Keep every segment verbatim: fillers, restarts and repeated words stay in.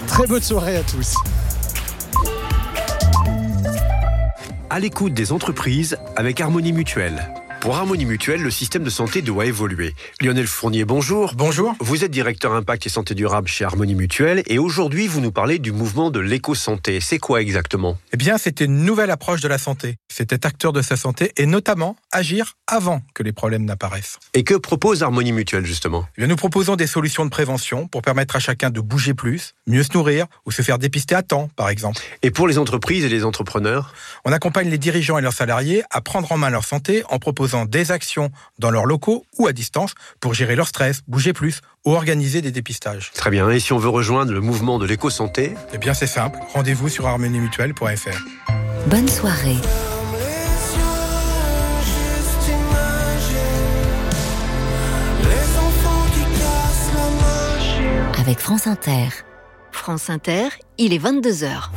Très bonne soirée à tous. À l'écoute des entreprises avec Harmonie Mutuelle. Pour Harmonie Mutuelle, le système de santé doit évoluer. Lionel Fournier, bonjour. Bonjour. Vous êtes directeur impact et santé durable chez Harmonie Mutuelle et aujourd'hui, vous nous parlez du mouvement de l'éco-santé. C'est quoi exactement ? Eh bien, c'était une nouvelle approche de la santé. C'était acteur de sa santé et notamment agir avant que les problèmes n'apparaissent. Et que propose Harmonie Mutuelle justement ? Eh bien, nous proposons des solutions de prévention pour permettre à chacun de bouger plus, mieux se nourrir ou se faire dépister à temps, par exemple. Et pour les entreprises et les entrepreneurs ? On accompagne les dirigeants et leurs salariés à prendre en main leur santé en proposant des actions dans leurs locaux ou à distance pour gérer leur stress, bouger plus ou organiser des dépistages. Très bien. Et si on veut rejoindre le mouvement de l'éco-santé ? Eh bien, c'est simple. Rendez-vous sur harmonie mutuelle point f r. Bonne soirée. Avec France Inter. France Inter, il est vingt-deux heures.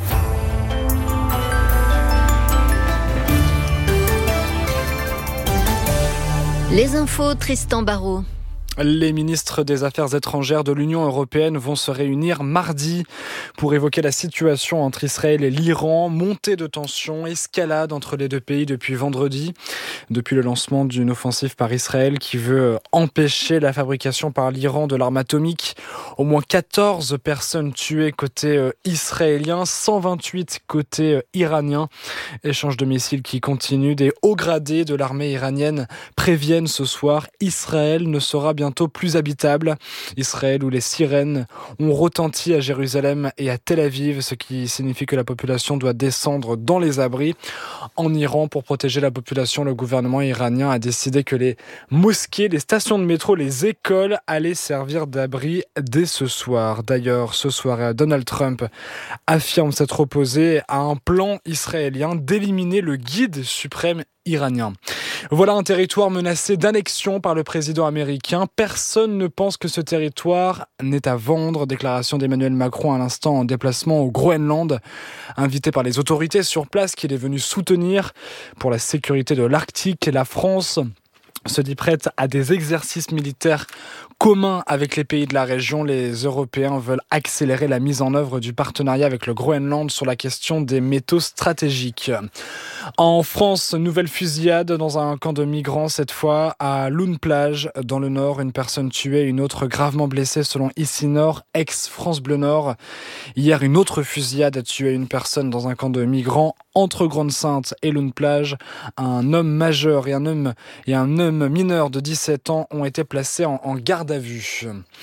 Les infos, Tristan Barraud. Les ministres des Affaires étrangères de l'Union européenne vont se réunir mardi pour évoquer la situation entre Israël et l'Iran, montée de tensions, escalade entre les deux pays depuis vendredi, depuis le lancement d'une offensive par Israël qui veut empêcher la fabrication par l'Iran de l'arme atomique. Au moins quatorze personnes tuées côté israélien, cent vingt-huit côté iranien. Échange de missiles qui continue. Des hauts gradés de l'armée iranienne préviennent ce soir, Israël ne sera bientôt plus habitable. Israël où les sirènes ont retenti à Jérusalem et à Tel Aviv, ce qui signifie que la population doit descendre dans les abris. En Iran, pour protéger la population, le gouvernement iranien a décidé que les mosquées, les stations de métro, les écoles allaient servir d'abri dès ce soir. D'ailleurs, ce soir, Donald Trump affirme s'être opposé à un plan israélien d'éliminer le guide suprême iranien. Voilà un territoire menacé d'annexion par le président américain. Personne ne pense que ce territoire n'est à vendre. Déclaration d'Emmanuel Macron à l'instant en déplacement au Groenland. Invité par les autorités sur place qu'il est venu soutenir pour la sécurité de l'Arctique, la France se dit prête à des exercices militaires communs avec les pays de la région. Les Européens veulent accélérer la mise en œuvre du partenariat avec le Groenland sur la question des métaux stratégiques. En France, nouvelle fusillade dans un camp de migrants, cette fois à Loun-Plage, dans le Nord. Une personne tuée, une autre gravement blessée selon Ici Nord, ex-France Bleu Nord. Hier, une autre fusillade a tué une personne dans un camp de migrants entre Grande-Sainte et Loun-Plage. Un homme majeur et un homme, et un homme mineur de dix-sept ans ont été placés en, en garde à vue.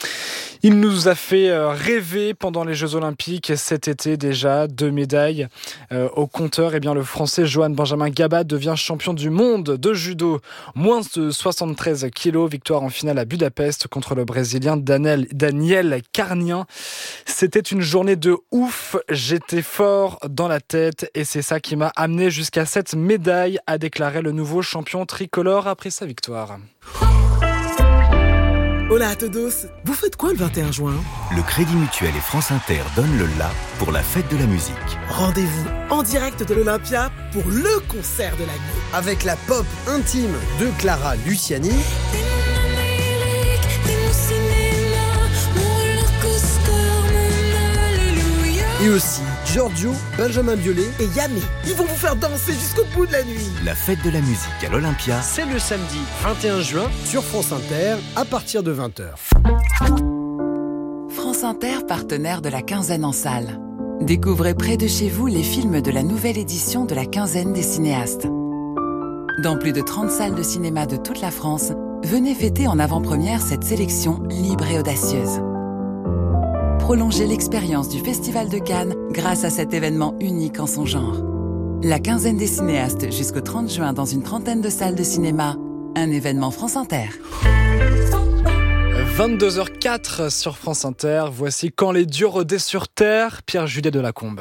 Il nous a fait rêver pendant les Jeux Olympiques cet été déjà. Deux médailles euh, au compteur. Eh bien, le Français Johan Benjamin Gaba devient champion du monde de judo. Moins de soixante-treize kilos. Victoire en finale à Budapest contre le Brésilien Daniel, Daniel Carnien. C'était une journée de ouf. J'étais fort dans la tête et c'est ça qui m'a amené jusqu'à cette médaille, a déclaré le nouveau champion tricolore après sa victoire. Hola à todos, vous faites quoi le vingt et un juin ? Le Crédit Mutuel et France Inter donnent le la pour la fête de la musique. Rendez-vous en direct de l'Olympia pour le concert de l'année. Avec la pop intime de Clara Luciani. Et aussi Giorgio, Benjamin Biolay et Yamé. Ils vont vous faire danser jusqu'au bout de la nuit. La fête de la musique à l'Olympia, c'est le samedi vingt et un juin sur France Inter à partir de vingt heures. France Inter, partenaire de la quinzaine en salle. Découvrez près de chez vous les films de la nouvelle édition de la quinzaine des cinéastes. Dans plus de trente salles de cinéma de toute la France, venez fêter en avant-première cette sélection libre et audacieuse. Prolongez l'expérience du Festival de Cannes grâce à cet événement unique en son genre. La quinzaine des cinéastes jusqu'au trente juin dans une trentaine de salles de cinéma. Un événement France Inter. vingt-deux heures quatre sur France Inter. Voici Quand les dieux rôdaient sur terre, Pierre-Juliet Delacombe.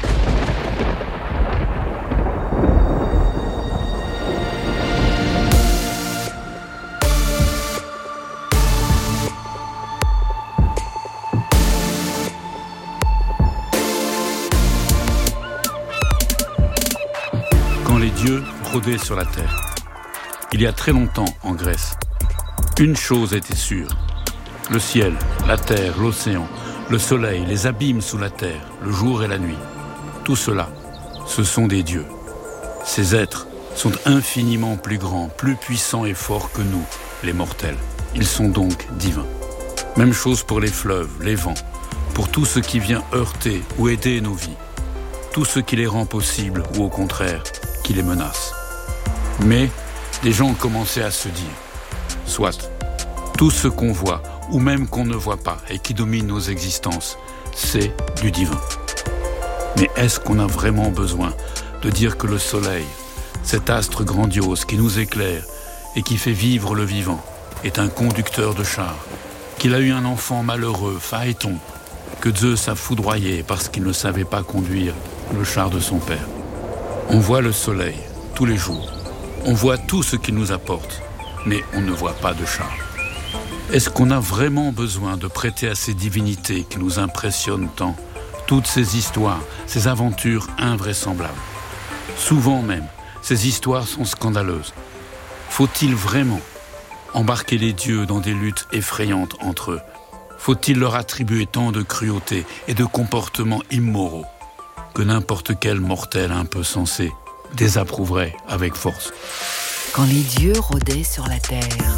Les dieux rôdaient sur la terre. Il y a très longtemps en Grèce. Une chose était sûre. Le ciel, la terre, l'océan, le soleil, les abîmes sous la terre, le jour et la nuit. Tout cela, ce sont des dieux. Ces êtres sont infiniment plus grands, plus puissants et forts que nous, les mortels. Ils sont donc divins. Même chose pour les fleuves, les vents, pour tout ce qui vient heurter ou aider nos vies. Tout ce qui les rend possibles ou au contraire, qui les menace. Mais des gens ont commencé à se dire, soit, tout ce qu'on voit ou même qu'on ne voit pas et qui domine nos existences, c'est du divin. Mais est-ce qu'on a vraiment besoin de dire que le soleil, cet astre grandiose qui nous éclaire et qui fait vivre le vivant, est un conducteur de char, qu'il a eu un enfant malheureux, Phaéton, que Zeus a foudroyé parce qu'il ne savait pas conduire le char de son père. On voit le soleil tous les jours, on voit tout ce qu'il nous apporte, mais on ne voit pas de char. Est-ce qu'on a vraiment besoin de prêter à ces divinités qui nous impressionnent tant toutes ces histoires, ces aventures invraisemblables? Souvent même, ces histoires sont scandaleuses. Faut-il vraiment embarquer les dieux dans des luttes effrayantes entre eux? Faut-il leur attribuer tant de cruauté et de comportements immoraux que n'importe quel mortel un peu sensé désapprouverait avec force? Quand les dieux rôdaient sur la terre.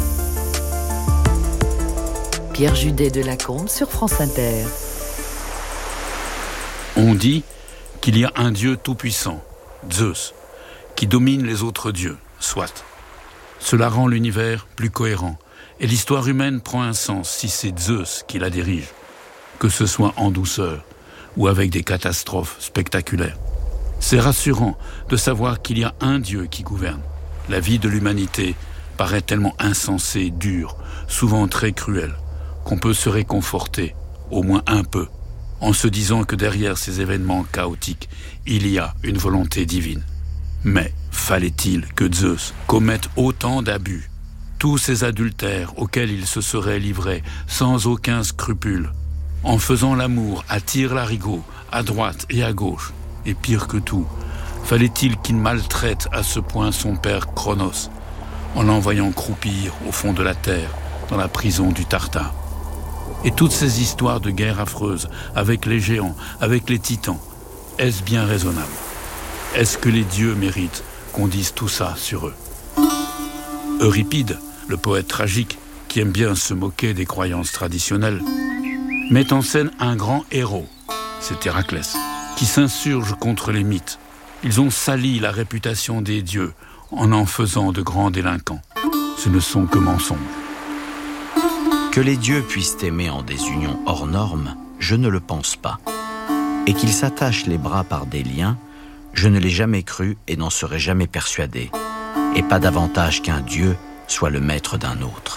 Pierre Judet de Lacombe sur France Inter. On dit qu'il y a un dieu tout-puissant, Zeus, qui domine les autres dieux, soit. Cela rend l'univers plus cohérent, et l'histoire humaine prend un sens si c'est Zeus qui la dirige, que ce soit en douceur ou avec des catastrophes spectaculaires. C'est rassurant de savoir qu'il y a un Dieu qui gouverne. La vie de l'humanité paraît tellement insensée, dure, souvent très cruelle, qu'on peut se réconforter, au moins un peu, en se disant que derrière ces événements chaotiques, il y a une volonté divine. Mais fallait-il que Zeus commette autant d'abus, tous ces adultères auxquels il se serait livré sans aucun scrupule, en faisant l'amour à tire-larigot, à droite et à gauche, et pire que tout, fallait-il qu'il maltraite à ce point son père Cronos, en l'envoyant croupir au fond de la terre, dans la prison du Tartare? Et toutes ces histoires de guerre affreuse, avec les géants, avec les titans, est-ce bien raisonnable? Est-ce que les dieux méritent qu'on dise tout ça sur eux? Euripide, le poète tragique, qui aime bien se moquer des croyances traditionnelles, met en scène un grand héros, c'est Héraclès, qui s'insurge contre les mythes. Ils ont sali la réputation des dieux en en faisant de grands délinquants. Ce ne sont que mensonges. Que les dieux puissent aimer en des unions hors normes, je ne le pense pas. Et qu'ils s'attachent les bras par des liens, je ne l'ai jamais cru et n'en serai jamais persuadé. Et pas davantage qu'un dieu soit le maître d'un autre.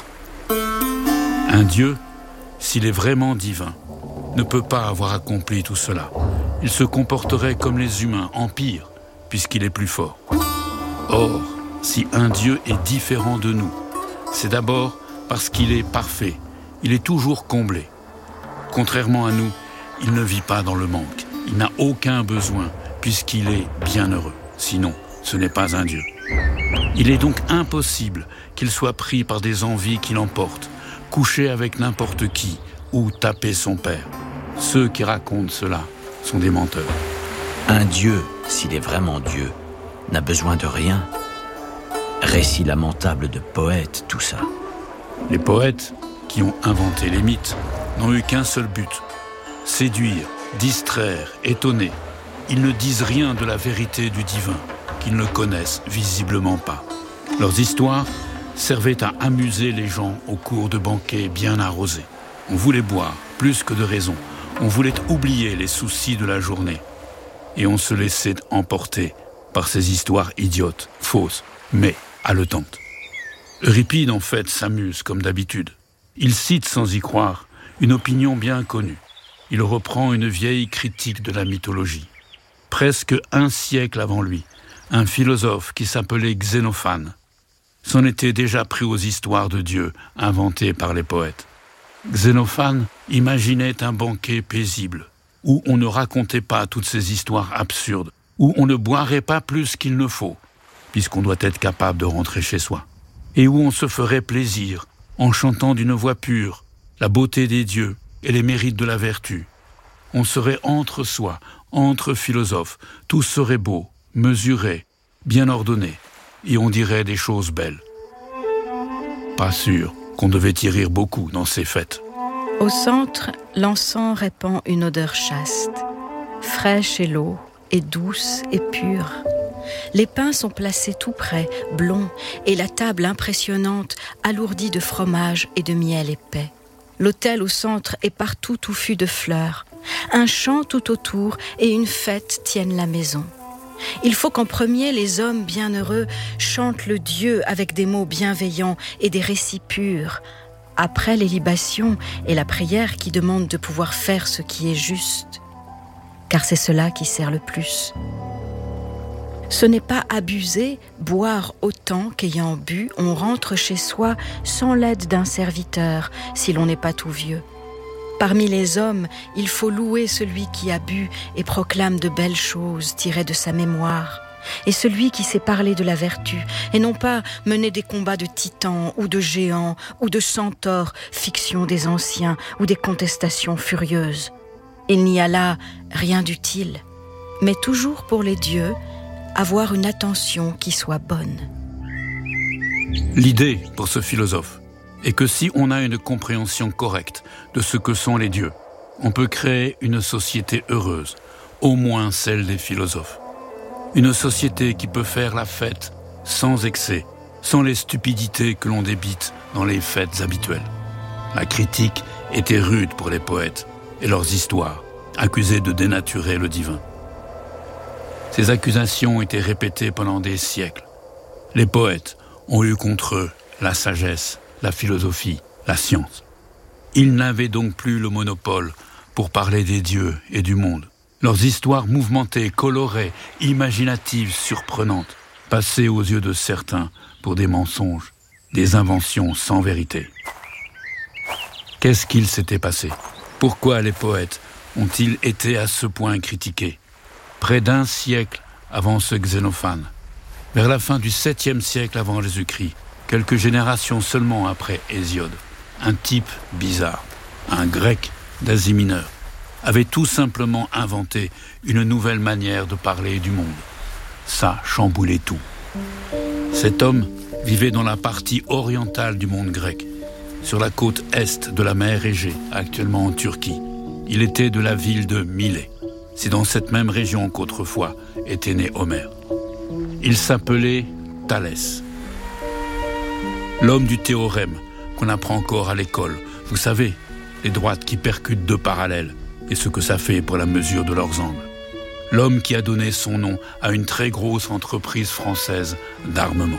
Un dieu, s'il est vraiment divin, ne peut pas avoir accompli tout cela. Il se comporterait comme les humains, en pire, puisqu'il est plus fort. Or, si un dieu est différent de nous, c'est d'abord parce qu'il est parfait. Il est toujours comblé. Contrairement à nous, il ne vit pas dans le manque. Il n'a aucun besoin, puisqu'il est bienheureux. Sinon, ce n'est pas un dieu. Il est donc impossible qu'il soit pris par des envies qui l'emportent, coucher avec n'importe qui ou taper son père. Ceux qui racontent cela sont des menteurs. Un dieu, s'il est vraiment Dieu, n'a besoin de rien. Récit lamentable de poètes, tout ça. Les poètes qui ont inventé les mythes n'ont eu qu'un seul but, séduire, distraire, étonner. Ils ne disent rien de la vérité du divin, qu'ils ne connaissent visiblement pas. Leurs histoires servaient à amuser les gens au cours de banquets bien arrosés. On voulait boire, plus que de raison. On voulait oublier les soucis de la journée. Et on se laissait emporter par ces histoires idiotes, fausses, mais haletantes. Euripide, en fait, s'amuse comme d'habitude. Il cite sans y croire une opinion bien connue. Il reprend une vieille critique de la mythologie. Presque un siècle avant lui, un philosophe qui s'appelait Xénophane s'en était déjà pris aux histoires de Dieu inventées par les poètes. Xénophane imaginait un banquet paisible, où on ne racontait pas toutes ces histoires absurdes, où on ne boirait pas plus qu'il ne faut, puisqu'on doit être capable de rentrer chez soi, et où on se ferait plaisir en chantant d'une voix pure la beauté des dieux et les mérites de la vertu. On serait entre soi, entre philosophes, tout serait beau, mesuré, bien ordonné, et on dirait des choses belles. Pas sûr qu'on devait y rire beaucoup dans ces fêtes. Au centre, l'encens répand une odeur chaste, fraîche et l'eau, et douce et pure. Les pains sont placés tout près, blonds, et la table impressionnante, alourdie de fromage et de miel épais. L'autel au centre est partout touffu de fleurs. Un champ tout autour et une fête tiennent la maison. Il faut qu'en premier, les hommes bienheureux chantent le Dieu avec des mots bienveillants et des récits purs. Après les libations et la prière qui demande de pouvoir faire ce qui est juste. Car c'est cela qui sert le plus. Ce n'est pas abuser, boire autant qu'ayant bu, on rentre chez soi sans l'aide d'un serviteur, si l'on n'est pas tout vieux. Parmi les hommes, il faut louer celui qui a bu et proclame de belles choses tirées de sa mémoire, et celui qui sait parler de la vertu, et non pas mener des combats de titans ou de géants ou de centaures, fiction des anciens ou des contestations furieuses. Il n'y a là rien d'utile, mais toujours pour les dieux, avoir une attention qui soit bonne. L'idée, pour ce philosophe, est que si on a une compréhension correcte de ce que sont les dieux, on peut créer une société heureuse, au moins celle des philosophes. Une société qui peut faire la fête sans excès, sans les stupidités que l'on débite dans les fêtes habituelles. La critique était rude pour les poètes et leurs histoires, accusés de dénaturer le divin. Ces accusations étaient répétées pendant des siècles. Les poètes ont eu contre eux la sagesse, la philosophie, la science. Ils n'avaient donc plus le monopole pour parler des dieux et du monde. Leurs histoires mouvementées, colorées, imaginatives, surprenantes, passaient aux yeux de certains pour des mensonges, des inventions sans vérité. Qu'est-ce qu'il s'était passé ? Pourquoi les poètes ont-ils été à ce point critiqués ? Près d'un siècle avant ce Xénophane, vers la fin du septième siècle avant Jésus-Christ, quelques générations seulement après Hésiode, un type bizarre, un grec d'Asie mineure, avait tout simplement inventé une nouvelle manière de parler du monde. Ça chamboulait tout. Cet homme vivait dans la partie orientale du monde grec, sur la côte est de la mer Égée, actuellement en Turquie. Il était de la ville de Milet. C'est dans cette même région qu'autrefois était né Homère. Il s'appelait Thalès. L'homme du théorème qu'on apprend encore à l'école. Vous savez, les droites qui percutent deux parallèles et ce que ça fait pour la mesure de leurs angles. L'homme qui a donné son nom à une très grosse entreprise française d'armement.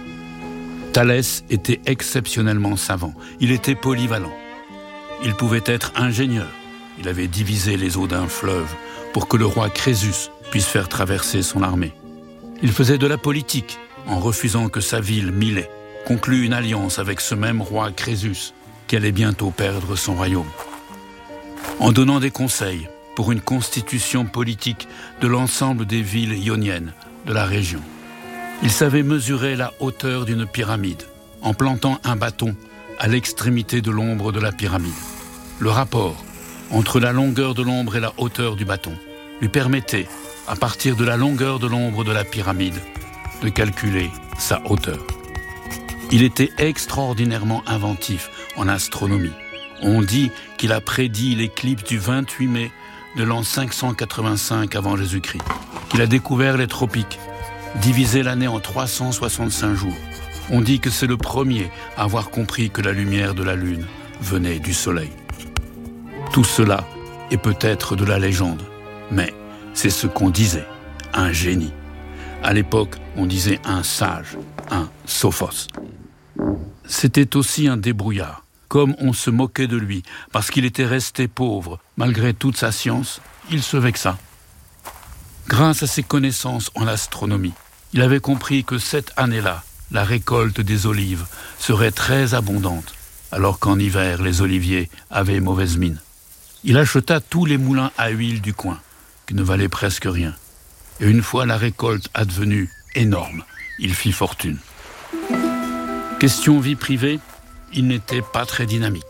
Thalès était exceptionnellement savant. Il était polyvalent. Il pouvait être ingénieur. Il avait divisé les eaux d'un fleuve pour que le roi Crésus puisse faire traverser son armée. Il faisait de la politique en refusant que sa ville, Milet, conclue une alliance avec ce même roi Crésus qui allait bientôt perdre son royaume. En donnant des conseils pour une constitution politique de l'ensemble des villes ioniennes de la région. Il savait mesurer la hauteur d'une pyramide en plantant un bâton à l'extrémité de l'ombre de la pyramide. Le rapport entre la longueur de l'ombre et la hauteur du bâton lui permettait, à partir de la longueur de l'ombre de la pyramide, de calculer sa hauteur. Il était extraordinairement inventif en astronomie. On dit qu'il a prédit l'éclipse du vingt-huit mai de l'an cinq cent quatre-vingt-cinq avant Jésus-Christ, qu'il a découvert les tropiques, divisé l'année en trois cent soixante-cinq jours. On dit que c'est le premier à avoir compris que la lumière de la lune venait du soleil. Tout cela est peut-être de la légende, mais c'est ce qu'on disait, un génie. À l'époque, on disait un sage, un sophos. C'était aussi un débrouillard, comme on se moquait de lui, parce qu'il était resté pauvre. Malgré toute sa science, il se vexa. Grâce à ses connaissances en astronomie, il avait compris que cette année-là, la récolte des olives serait très abondante, alors qu'en hiver, les oliviers avaient mauvaise mine. Il acheta tous les moulins à huile du coin, qui ne valaient presque rien. Et une fois la récolte advenue énorme, il fit fortune. Question vie privée, il n'était pas très dynamique.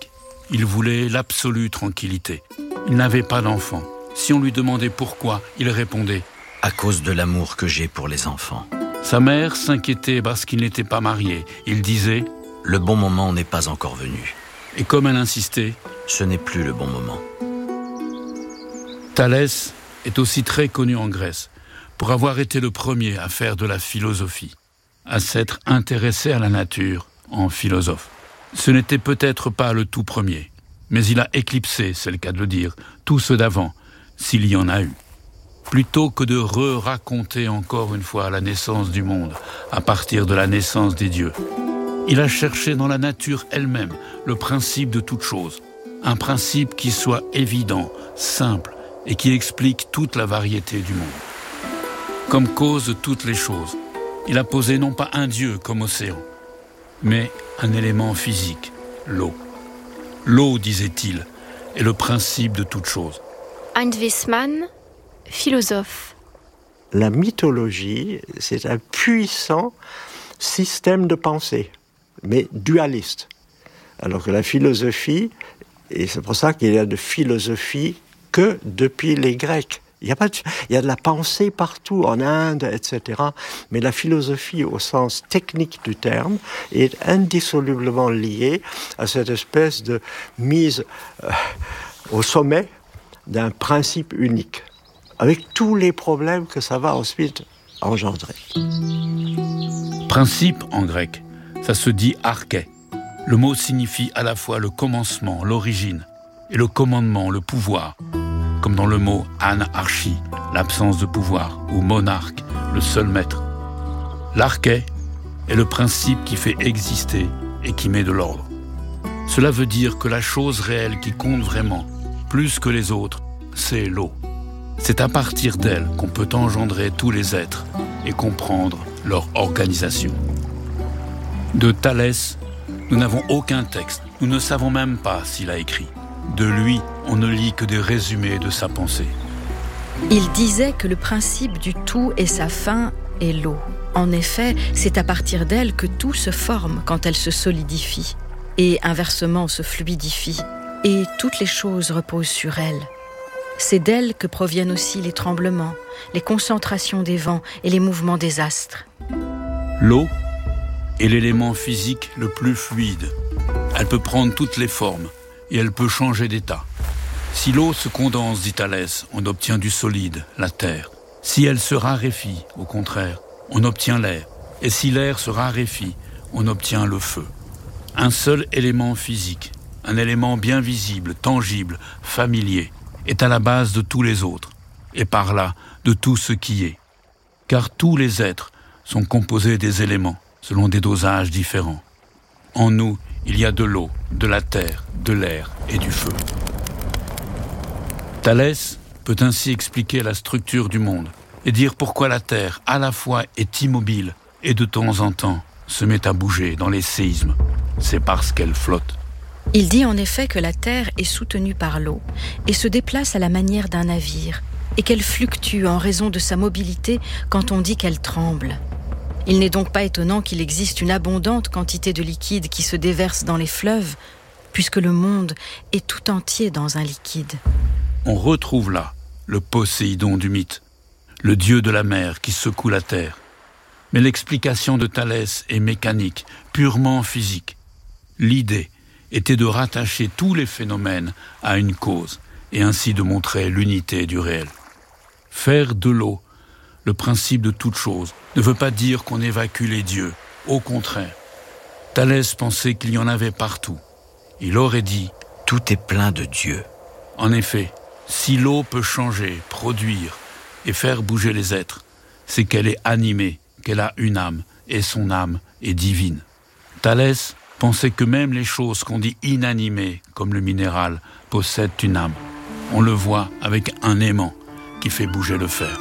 Il voulait l'absolue tranquillité. Il n'avait pas d'enfant. Si on lui demandait pourquoi, il répondait « À cause de l'amour que j'ai pour les enfants ». Sa mère s'inquiétait parce qu'il n'était pas marié. Il disait « Le bon moment n'est pas encore venu ». Et comme elle insistait, ce n'est plus le bon moment. Thalès est aussi très connu en Grèce pour avoir été le premier à faire de la philosophie, à s'être intéressé à la nature en philosophe. Ce n'était peut-être pas le tout premier, mais il a éclipsé, c'est le cas de le dire, tous ceux d'avant, s'il y en a eu. Plutôt que de re-raconter encore une fois la naissance du monde à partir de la naissance des dieux, il a cherché dans la nature elle-même le principe de toute chose, un principe qui soit évident, simple et qui explique toute la variété du monde. Comme cause de toutes les choses, il a posé non pas un dieu comme océan, mais un élément physique, l'eau. L'eau, disait-il, est le principe de toute chose. Heinz Wissmann, philosophe. La mythologie, c'est un puissant système de pensée, mais dualiste. Alors que la philosophie, et c'est pour ça qu'il y a de philosophie que depuis les Grecs. Il y a pas de, il y a de la pensée partout, en Inde, et cetera. Mais la philosophie, au sens technique du terme, est indissolublement liée à cette espèce de mise euh, au sommet d'un principe unique, avec tous les problèmes que ça va ensuite engendrer. Principe, en grec, ça se dit arché. Le mot signifie à la fois le commencement, l'origine, et le commandement, le pouvoir, comme dans le mot anarchie, l'absence de pouvoir, ou monarque, le seul maître. L'arché est le principe qui fait exister et qui met de l'ordre. Cela veut dire que la chose réelle qui compte vraiment, plus que les autres, c'est l'eau. C'est à partir d'elle qu'on peut engendrer tous les êtres et comprendre leur organisation. De Thalès, nous n'avons aucun texte, nous ne savons même pas s'il a écrit. De lui, on ne lit que des résumés de sa pensée. Il disait que le principe du tout et sa fin est l'eau. En effet, c'est à partir d'elle que tout se forme quand elle se solidifie, et inversement se fluidifie, et toutes les choses reposent sur elle. C'est d'elle que proviennent aussi les tremblements, les concentrations des vents et les mouvements des astres. L'eau est l'élément physique le plus fluide. Elle peut prendre toutes les formes et elle peut changer d'état. Si l'eau se condense, dit Thalès, on obtient du solide, la terre. Si elle se raréfie, au contraire, on obtient l'air. Et si l'air se raréfie, on obtient le feu. Un seul élément physique, un élément bien visible, tangible, familier, est à la base de tous les autres, et par là, de tout ce qui est. Car tous les êtres sont composés des éléments, selon des dosages différents. En nous, il y a de l'eau, de la terre, de l'air et du feu. Thalès peut ainsi expliquer la structure du monde et dire pourquoi la terre, à la fois, est immobile et de temps en temps se met à bouger dans les séismes. C'est parce qu'elle flotte. Il dit en effet que la terre est soutenue par l'eau et se déplace à la manière d'un navire et qu'elle fluctue en raison de sa mobilité quand on dit qu'elle tremble. Il n'est donc pas étonnant qu'il existe une abondante quantité de liquide qui se déverse dans les fleuves, puisque le monde est tout entier dans un liquide. On retrouve là le Poséidon du mythe, le dieu de la mer qui secoue la terre. Mais l'explication de Thalès est mécanique, purement physique. L'idée était de rattacher tous les phénomènes à une cause et ainsi de montrer l'unité du réel. Faire de l'eau le principe de toute chose ne veut pas dire qu'on évacue les dieux, au contraire. Thalès pensait qu'il y en avait partout. Il aurait dit « Tout est plein de Dieu ». En effet, si l'eau peut changer, produire et faire bouger les êtres, c'est qu'elle est animée, qu'elle a une âme, et son âme est divine. Thalès pensait que même les choses qu'on dit inanimées, comme le minéral, possèdent une âme. On le voit avec un aimant qui fait bouger le fer.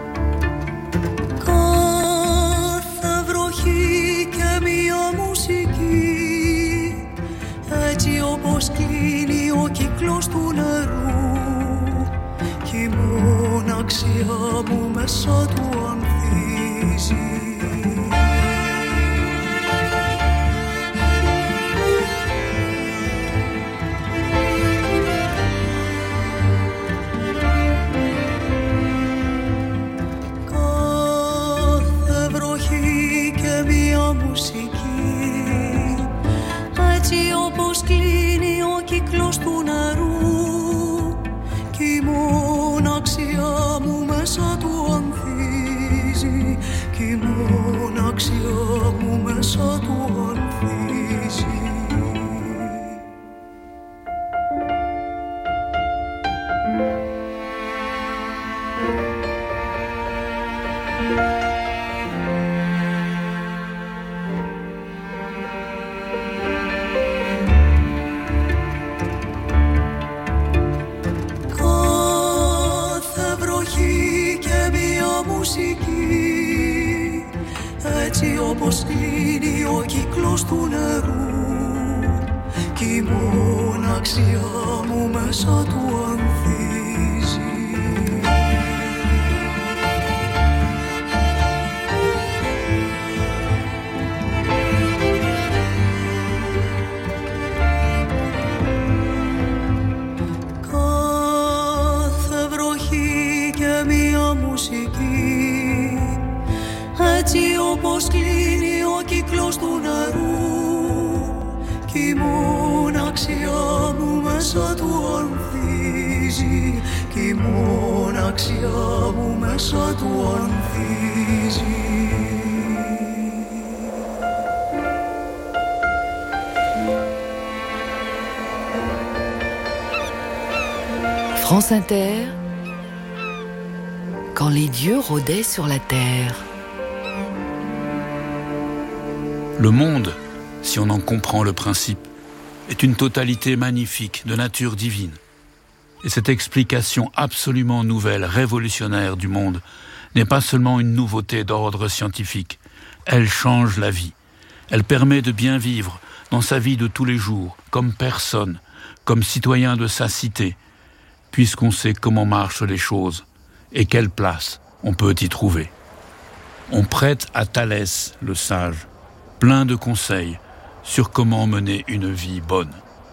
Κάθε βροχή και μια μουσική κύκλος του νερού κι η μοναξιά μου μέσα του ανθίζει. Έτσι όπως κλείνει ο κύκλος του νερού κι η μοναξιά μου μέσα του ανθίζει κι η μοναξιά μου μέσα του ανθίζει. Έτσι όπως κλείνει ο κύκλος του νερού κι η μοναξιά μου μέσα του ανθίζει. Κάθε βροχή και μία μουσική έτσι όπως κλείνει ο κύκλος του νερού κι η μοναξιά μου μέσα του ανθίζει κι η μοναξιά μου μέσα του ανθίζει. France Inter, quand les dieux rôdaient sur la terre. Le monde, si on en comprend le principe, est une totalité magnifique de nature divine. Et cette explication absolument nouvelle, révolutionnaire du monde, n'est pas seulement une nouveauté d'ordre scientifique. Elle change la vie. Elle permet de bien vivre dans sa vie de tous les jours, comme personne, comme citoyen de sa cité, puisqu'on sait comment marchent les choses et quelle place on peut y trouver. On prête à Thalès, le sage, plein de conseils sur comment mener une vie bonne.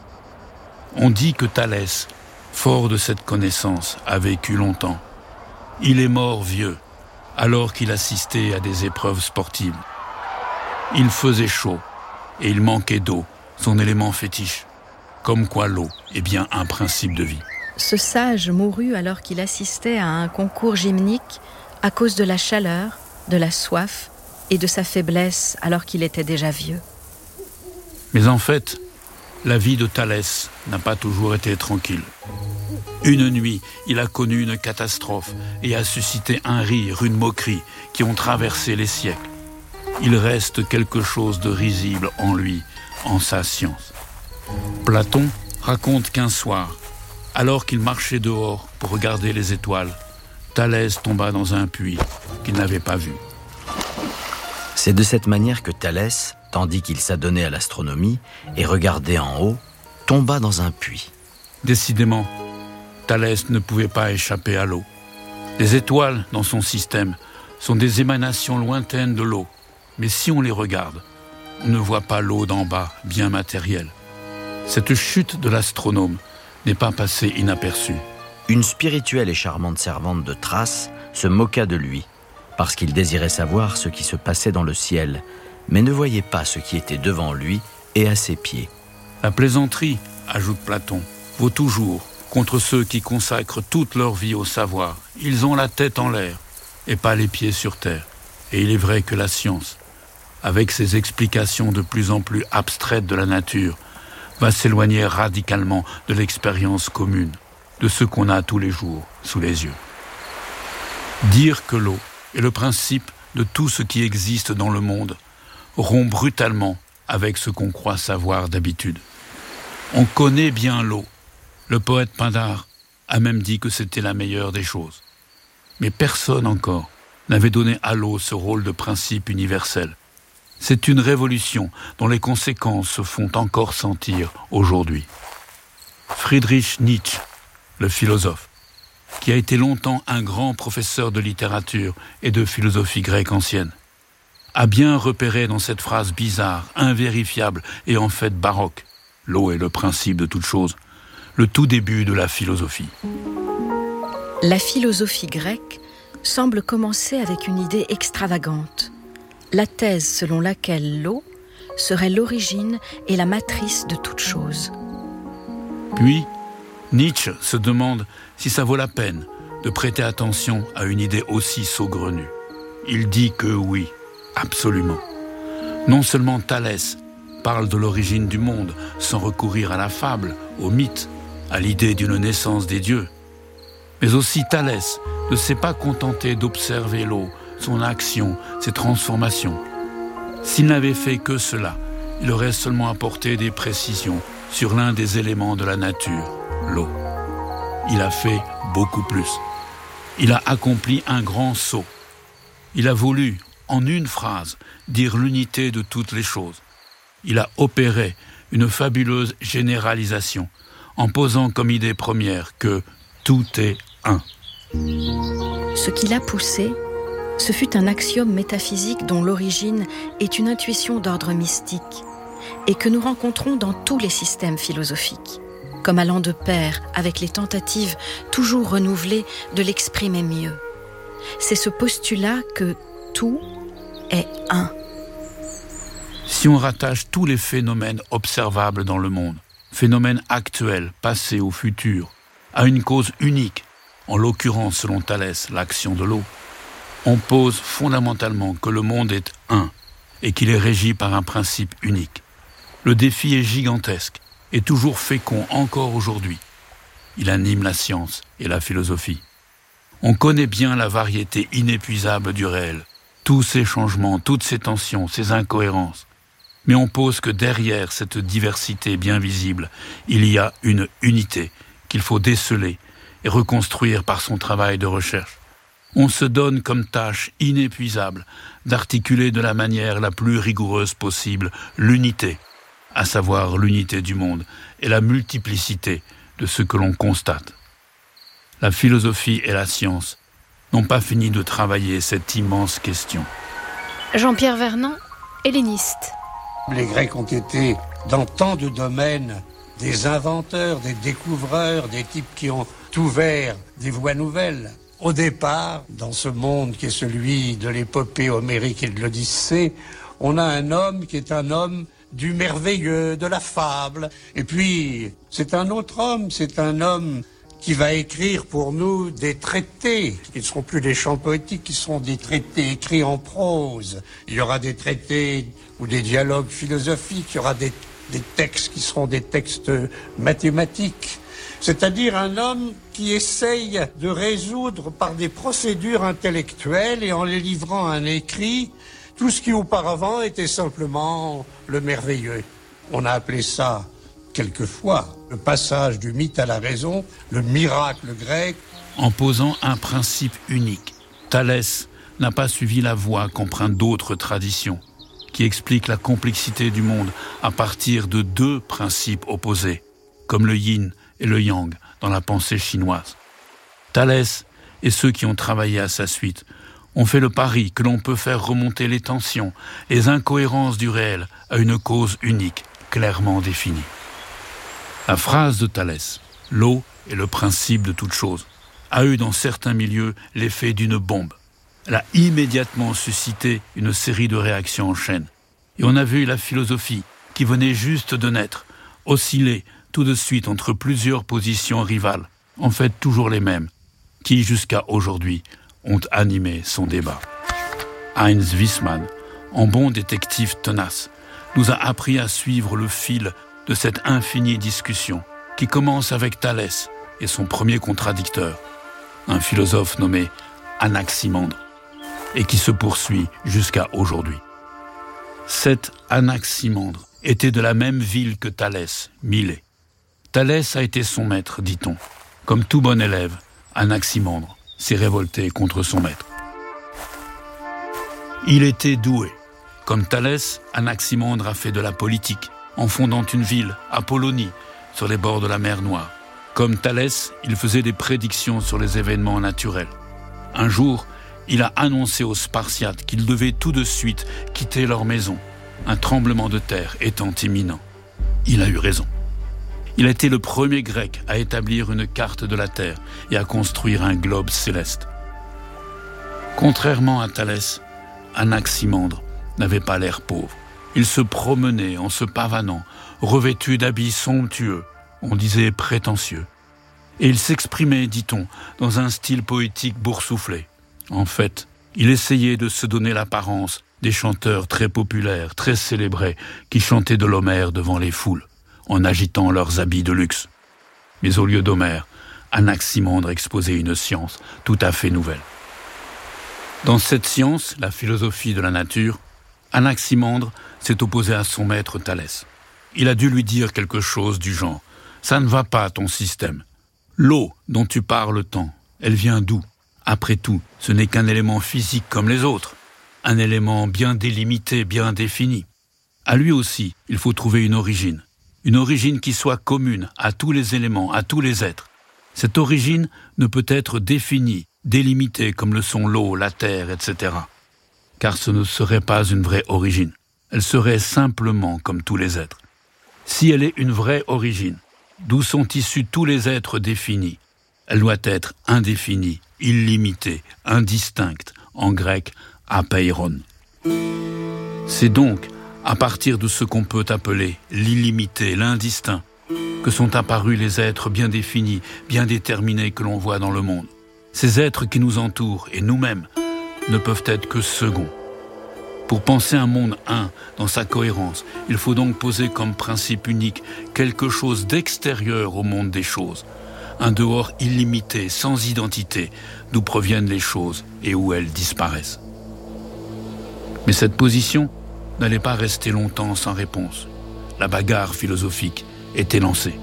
On dit que Thalès, fort de cette connaissance, a vécu longtemps. Il est mort vieux, alors qu'il assistait à des épreuves sportives. Il faisait chaud et il manquait d'eau, son élément fétiche. Comme quoi l'eau est bien un principe de vie. Ce sage mourut alors qu'il assistait à un concours gymnique à cause de la chaleur, de la soif et de sa faiblesse alors qu'il était déjà vieux. Mais en fait, la vie de Thalès n'a pas toujours été tranquille. Une nuit, il a connu une catastrophe et a suscité un rire, une moquerie qui ont traversé les siècles. Il reste quelque chose de risible en lui, en sa science. Platon raconte qu'un soir, alors qu'il marchait dehors pour regarder les étoiles, Thalès tomba dans un puits qu'il n'avait pas vu. C'est de cette manière que Thalès, tandis qu'il s'adonnait à l'astronomie et regardait en haut, tomba dans un puits. Décidément, Thalès ne pouvait pas échapper à l'eau. Les étoiles dans son système sont des émanations lointaines de l'eau, mais si on les regarde, on ne voit pas l'eau d'en bas, bien matérielle. Cette chute de l'astronome n'est pas passée inaperçue. Une spirituelle et charmante servante de Thrace se moqua de lui, parce qu'il désirait savoir ce qui se passait dans le ciel, mais ne voyait pas ce qui était devant lui et à ses pieds. La plaisanterie, ajoute Platon, vaut toujours contre ceux qui consacrent toute leur vie au savoir. Ils ont la tête en l'air et pas les pieds sur terre. Et il est vrai que la science, avec ses explications de plus en plus abstraites de la nature, va s'éloigner radicalement de l'expérience commune, de ce qu'on a tous les jours sous les yeux. Dire que l'eau est le principe de tout ce qui existe dans le monde rompt brutalement avec ce qu'on croit savoir d'habitude. On connaît bien l'eau. Le poète Pindare a même dit que c'était la meilleure des choses. Mais personne encore n'avait donné à l'eau ce rôle de principe universel. C'est une révolution dont les conséquences se font encore sentir aujourd'hui. Friedrich Nietzsche, le philosophe, qui a été longtemps un grand professeur de littérature et de philosophie grecque ancienne, a bien repéré dans cette phrase bizarre, invérifiable et en fait baroque, l'eau est le principe de toute chose, le tout début de la philosophie. La philosophie grecque semble commencer avec une idée extravagante, la thèse selon laquelle l'eau serait l'origine et la matrice de toute chose. Puis, Nietzsche se demande si ça vaut la peine de prêter attention à une idée aussi saugrenue. Il dit que oui, absolument. Non seulement Thalès parle de l'origine du monde sans recourir à la fable, au mythe, à l'idée d'une naissance des dieux, mais aussi Thalès ne s'est pas contenté d'observer l'eau, son action, ses transformations. S'il n'avait fait que cela, il aurait seulement apporté des précisions sur l'un des éléments de la nature, l'eau. Il a fait beaucoup plus. Il a accompli un grand saut. Il a voulu, en une phrase, dire l'unité de toutes les choses. Il a opéré une fabuleuse généralisation en posant comme idée première que tout est un. Ce qui l'a poussé, ce fut un axiome métaphysique dont l'origine est une intuition d'ordre mystique et que nous rencontrons dans tous les systèmes philosophiques, comme allant de pair avec les tentatives toujours renouvelées de l'exprimer mieux. C'est ce postulat que tout est un. Si on rattache tous les phénomènes observables dans le monde, phénomènes actuels, passés ou futurs, à une cause unique, en l'occurrence selon Thalès, l'action de l'eau, on pose fondamentalement que le monde est un et qu'il est régi par un principe unique. Le défi est gigantesque et toujours fécond encore aujourd'hui. Il anime la science et la philosophie. On connaît bien la variété inépuisable du réel, tous ces changements, toutes ces tensions, ces incohérences. Mais on pose que derrière cette diversité bien visible, il y a une unité qu'il faut déceler et reconstruire par son travail de recherche. On se donne comme tâche inépuisable d'articuler de la manière la plus rigoureuse possible l'unité, à savoir l'unité du monde et la multiplicité de ce que l'on constate. La philosophie et la science n'ont pas fini de travailler cette immense question. Jean-Pierre Vernant, helléniste. Les Grecs ont été, dans tant de domaines, des inventeurs, des découvreurs, des types qui ont ouvert des voies nouvelles. Au départ, dans ce monde qui est celui de l'épopée homérique et de l'Odyssée, on a un homme qui est un homme du merveilleux, de la fable. Et puis, c'est un autre homme, c'est un homme qui va écrire pour nous des traités, qui ne seront plus des chants poétiques, qui seront des traités écrits en prose. Il y aura des traités ou des dialogues philosophiques, il y aura des, des textes qui seront des textes mathématiques. C'est-à-dire un homme qui essaye de résoudre par des procédures intellectuelles et en les livrant à un écrit, tout ce qui auparavant était simplement le merveilleux. On a appelé ça quelquefois le passage du mythe à la raison, le miracle grec. En posant un principe unique, Thalès n'a pas suivi la voie qu'empruntent d'autres traditions, qui expliquent la complexité du monde à partir de deux principes opposés, comme le yin et le yang dans la pensée chinoise. Thalès et ceux qui ont travaillé à sa suite ont fait le pari que l'on peut faire remonter les tensions, les incohérences du réel à une cause unique, clairement définie. La phrase de Thalès, « L'eau est le principe de toute chose », a eu dans certains milieux l'effet d'une bombe. Elle a immédiatement suscité une série de réactions en chaîne. Et on a vu la philosophie, qui venait juste de naître, osciller tout de suite entre plusieurs positions rivales, en fait toujours les mêmes, qui jusqu'à aujourd'hui ont animé son débat. Heinz Wiesmann, en bon détective tenace, nous a appris à suivre le fil de cette infinie discussion qui commence avec Thalès et son premier contradicteur, un philosophe nommé Anaximandre, et qui se poursuit jusqu'à aujourd'hui. Cet Anaximandre était de la même ville que Thalès, Milet. Thalès a été son maître, dit-on. Comme tout bon élève, Anaximandre s'est révolté contre son maître. Il était doué. Comme Thalès, Anaximandre a fait de la politique, en fondant une ville, Apollonie, sur les bords de la mer Noire. Comme Thalès, il faisait des prédictions sur les événements naturels. Un jour, il a annoncé aux Spartiates qu'ils devaient tout de suite quitter leur maison, un tremblement de terre étant imminent. Il a eu raison. Il a été le premier grec à établir une carte de la Terre et à construire un globe céleste. Contrairement à Thalès, Anaximandre n'avait pas l'air pauvre. Il se promenait en se pavanant, revêtu d'habits somptueux, on disait prétentieux. Et il s'exprimait, dit-on, dans un style poétique boursouflé. En fait, il essayait de se donner l'apparence des chanteurs très populaires, très célébrés, qui chantaient de l'Homère devant les foules, en agitant leurs habits de luxe. Mais au lieu d'Homère, Anaximandre exposait une science tout à fait nouvelle. Dans cette science, la philosophie de la nature, Anaximandre s'est opposé à son maître Thalès. Il a dû lui dire quelque chose du genre « Ça ne va pas, ton système. L'eau dont tu parles tant, elle vient d'où ? Après tout, ce n'est qu'un élément physique comme les autres, un élément bien délimité, bien défini. À lui aussi, il faut trouver une origine, une origine qui soit commune à tous les éléments, à tous les êtres. Cette origine ne peut être définie, délimitée comme le sont l'eau, la terre, et cetera. Car ce ne serait pas une vraie origine. Elle serait simplement comme tous les êtres. Si elle est une vraie origine, d'où sont issus tous les êtres définis, elle doit être indéfinie, illimitée, indistincte, en grec, apeiron. C'est donc à partir de ce qu'on peut appeler l'illimité, l'indistinct, que sont apparus les êtres bien définis, bien déterminés que l'on voit dans le monde. Ces êtres qui nous entourent, et nous-mêmes, ne peuvent être que seconds. Pour penser un monde un dans sa cohérence, il faut donc poser comme principe unique quelque chose d'extérieur au monde des choses, un dehors illimité, sans identité, d'où proviennent les choses et où elles disparaissent. Mais cette position n'allait pas rester longtemps sans réponse. La bagarre philosophique était lancée.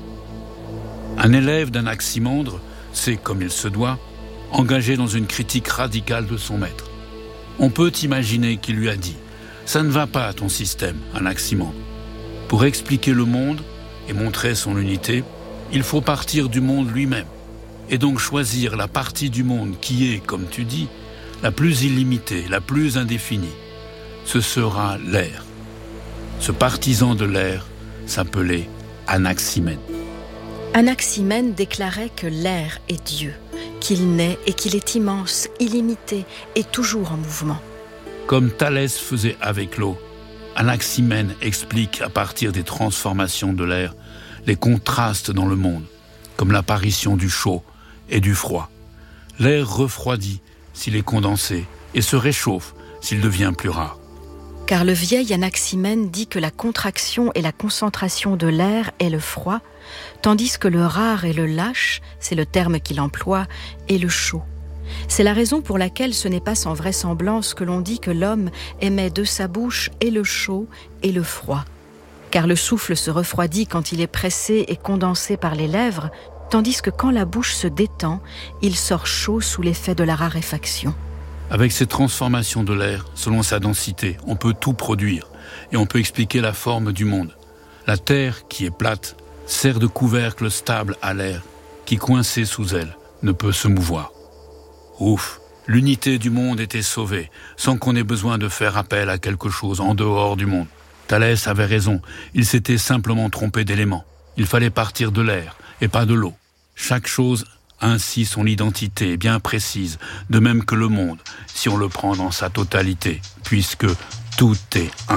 Un élève d'Anaximandre s'est, comme il se doit, engagé dans une critique radicale de son maître. On peut imaginer qu'il lui a dit « Ça ne va pas ton système, Anaximandre. Pour expliquer le monde et montrer son unité, il faut partir du monde lui-même, et donc choisir la partie du monde qui est, comme tu dis, la plus illimitée, la plus indéfinie. Ce sera l'air. » Ce partisan de l'air s'appelait Anaximène. Anaximène déclarait que l'air est Dieu, qu'il naît et qu'il est immense, illimité et toujours en mouvement. Comme Thalès faisait avec l'eau, Anaximène explique à partir des transformations de l'air les contrastes dans le monde, comme l'apparition du chaud et du froid. L'air refroidit s'il est condensé et se réchauffe s'il devient plus rare. Car le vieil Anaximène dit que la contraction et la concentration de l'air est le froid, tandis que le rare et le lâche, c'est le terme qu'il emploie, est le chaud. C'est la raison pour laquelle ce n'est pas sans vraisemblance que l'on dit que l'homme émet de sa bouche et le chaud et le froid. Car le souffle se refroidit quand il est pressé et condensé par les lèvres, tandis que quand la bouche se détend, il sort chaud sous l'effet de la raréfaction. Avec ces transformations de l'air, selon sa densité, on peut tout produire et on peut expliquer la forme du monde. La terre, qui est plate, sert de couvercle stable à l'air, qui, coincé sous elle, ne peut se mouvoir. Ouf, l'unité du monde était sauvée, sans qu'on ait besoin de faire appel à quelque chose en dehors du monde. Thalès avait raison, il s'était simplement trompé d'élément. Il fallait partir de l'air et pas de l'eau. Chaque chose a ainsi son identité bien précise, de même que le monde, si on le prend dans sa totalité, puisque tout est un.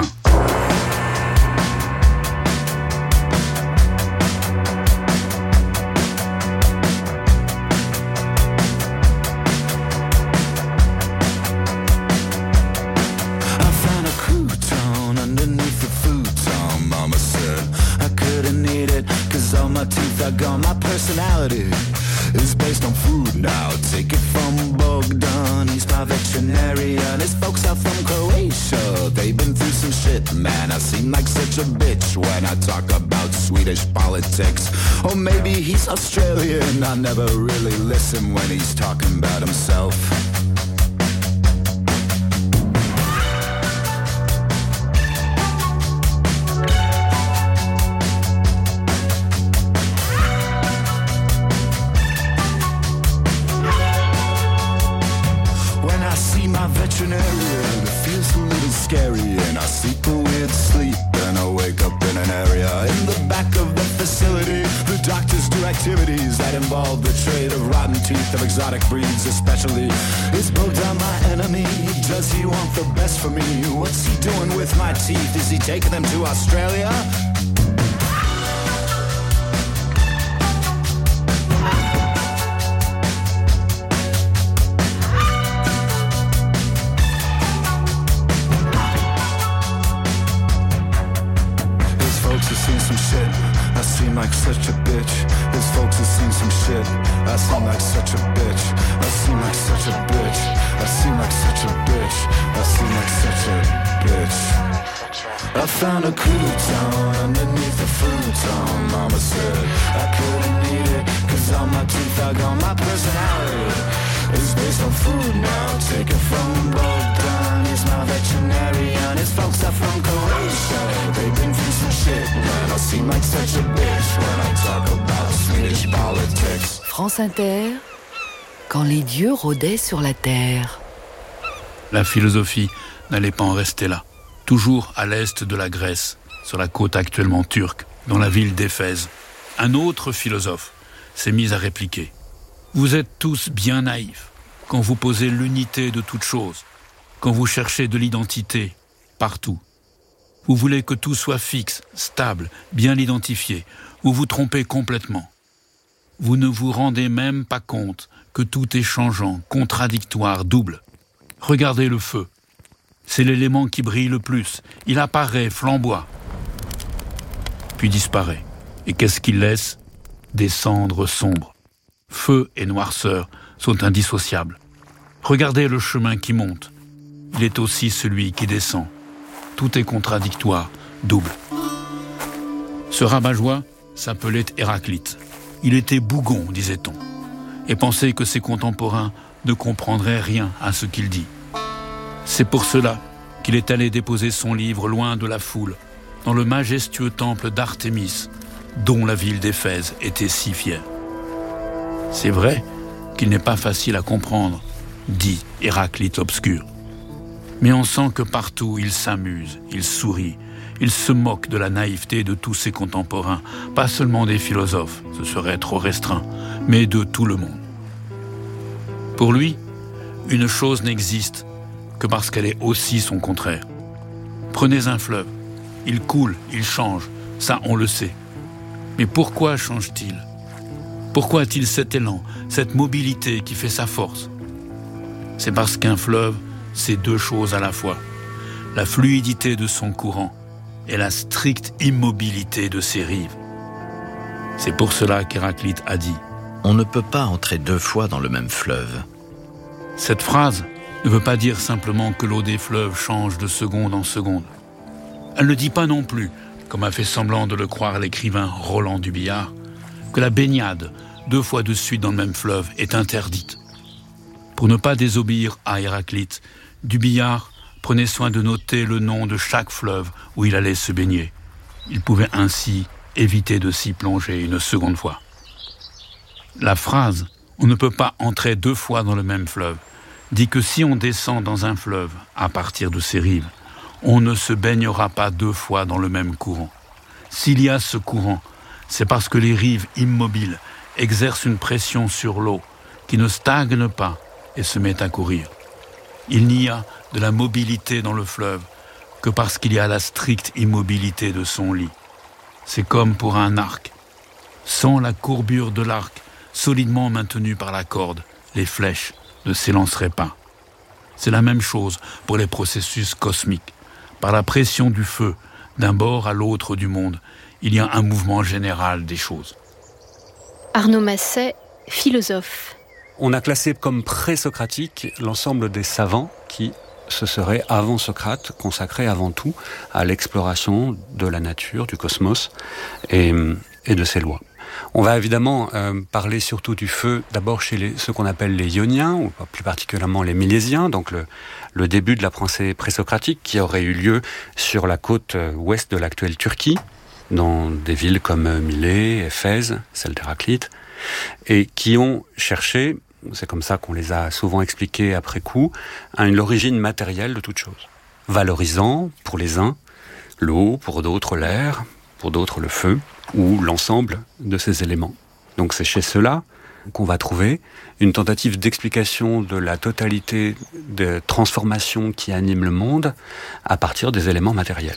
Personality is based on food now. Take it from Bogdan, he's my veterinarian. His folks are from Croatia, they've been through some shit, man. I seem like such a bitch when I talk about Swedish politics. Or maybe he's Australian, I never really listen when he's talking about himself. activities that involve the trade of rotten teeth of exotic breeds especially. Is Bogdan my enemy? Does he want the best for me? What's he doing with my teeth? Is he taking them to Australia? Seen some shit, I seem like such a bitch. His folks have seen some shit, I seem like such a bitch. I seem like such a bitch. I seem like such a bitch. I seem like such a bitch. I found a crouton underneath the futon. Mama said I couldn't eat it, cause all my teeth are gone. My personality is based on food now. Take it from Bogdan, he's my veterinarian. His folks are from Croatia, they've been through some shit. Man, I seem like such a bitch when I talk about Swedish politics. France Inter, quand les dieux rôdaient sur la terre. La philosophie n'allait pas en rester là. Toujours à l'est de la Grèce, sur la côte actuellement turque, dans la ville d'Éphèse, un autre philosophe s'est mis à répliquer. Vous êtes tous bien naïfs quand vous posez l'unité de toute chose, quand vous cherchez de l'identité partout. Vous voulez que tout soit fixe, stable, bien identifié. Vous vous trompez complètement. Vous ne vous rendez même pas compte que tout est changeant, contradictoire, double. Regardez le feu. C'est l'élément qui brille le plus. Il apparaît, flamboie, puis disparaît. Et qu'est-ce qu'il laisse? Des cendres sombres. Feu et noirceur sont indissociables. Regardez le chemin qui monte. Il est aussi celui qui descend. Tout est contradictoire, double. Ce rabat-joie s'appelait Héraclite. Il était bougon, disait-on, et pensait que ses contemporains ne comprendraient rien à ce qu'il dit. C'est pour cela qu'il est allé déposer son livre loin de la foule, dans le majestueux temple d'Artémis, dont la ville d'Éphèse était si fière. C'est vrai qu'il n'est pas facile à comprendre, dit Héraclite obscur. Mais on sent que partout il s'amuse, il sourit, il se moque de la naïveté de tous ses contemporains, pas seulement des philosophes, ce serait trop restreint, mais de tout le monde. Pour lui, une chose n'existe que parce qu'elle est aussi son contraire. Prenez un fleuve, il coule, il change, ça on le sait. Mais pourquoi change-t-il ? Pourquoi a-t-il cet élan, cette mobilité qui fait sa force ? C'est parce qu'un fleuve, c'est deux choses à la fois. La fluidité de son courant et la stricte immobilité de ses rives. C'est pour cela qu'Héraclite a dit « On ne peut pas entrer deux fois dans le même fleuve. » Cette phrase ne veut pas dire simplement que l'eau des fleuves change de seconde en seconde. Elle ne dit pas non plus, comme a fait semblant de le croire l'écrivain Roland Dubillard, que la baignade, deux fois de suite dans le même fleuve, est interdite. Pour ne pas désobéir à Héraclite, Dubillard prenait soin de noter le nom de chaque fleuve où il allait se baigner. Il pouvait ainsi éviter de s'y plonger une seconde fois. La phrase « on ne peut pas entrer deux fois dans le même fleuve » dit que si on descend dans un fleuve à partir de ses rives, on ne se baignera pas deux fois dans le même courant. S'il y a ce courant, c'est parce que les rives immobiles exercent une pression sur l'eau qui ne stagne pas et se met à courir. Il n'y a de la mobilité dans le fleuve que parce qu'il y a la stricte immobilité de son lit. C'est comme pour un arc. Sans la courbure de l'arc, solidement maintenue par la corde, les flèches ne s'élanceraient pas. C'est la même chose pour les processus cosmiques. Par la pression du feu, d'un bord à l'autre du monde, il y a un mouvement général des choses. Arnaud Masset, philosophe. On a classé comme pré-socratique l'ensemble des savants qui se seraient, avant Socrate, consacrés avant tout à l'exploration de la nature, du cosmos et, et de ses lois. On va évidemment euh, parler surtout du feu, d'abord chez les, ceux qu'on appelle les Ioniens, ou plus particulièrement les Milésiens, donc le, le début de la pensée présocratique qui aurait eu lieu sur la côte ouest de l'actuelle Turquie, dans des villes comme Milet, Éphèse, celle d'Héraclite, et qui ont cherché, c'est comme ça qu'on les a souvent expliqués après coup, à l'origine matérielle de toute chose, valorisant pour les uns l'eau, pour d'autres l'air, pour d'autres le feu, ou l'ensemble de ces éléments. Donc c'est chez ceux-là qu'on va trouver une tentative d'explication de la totalité des transformations qui animent le monde à partir des éléments matériels.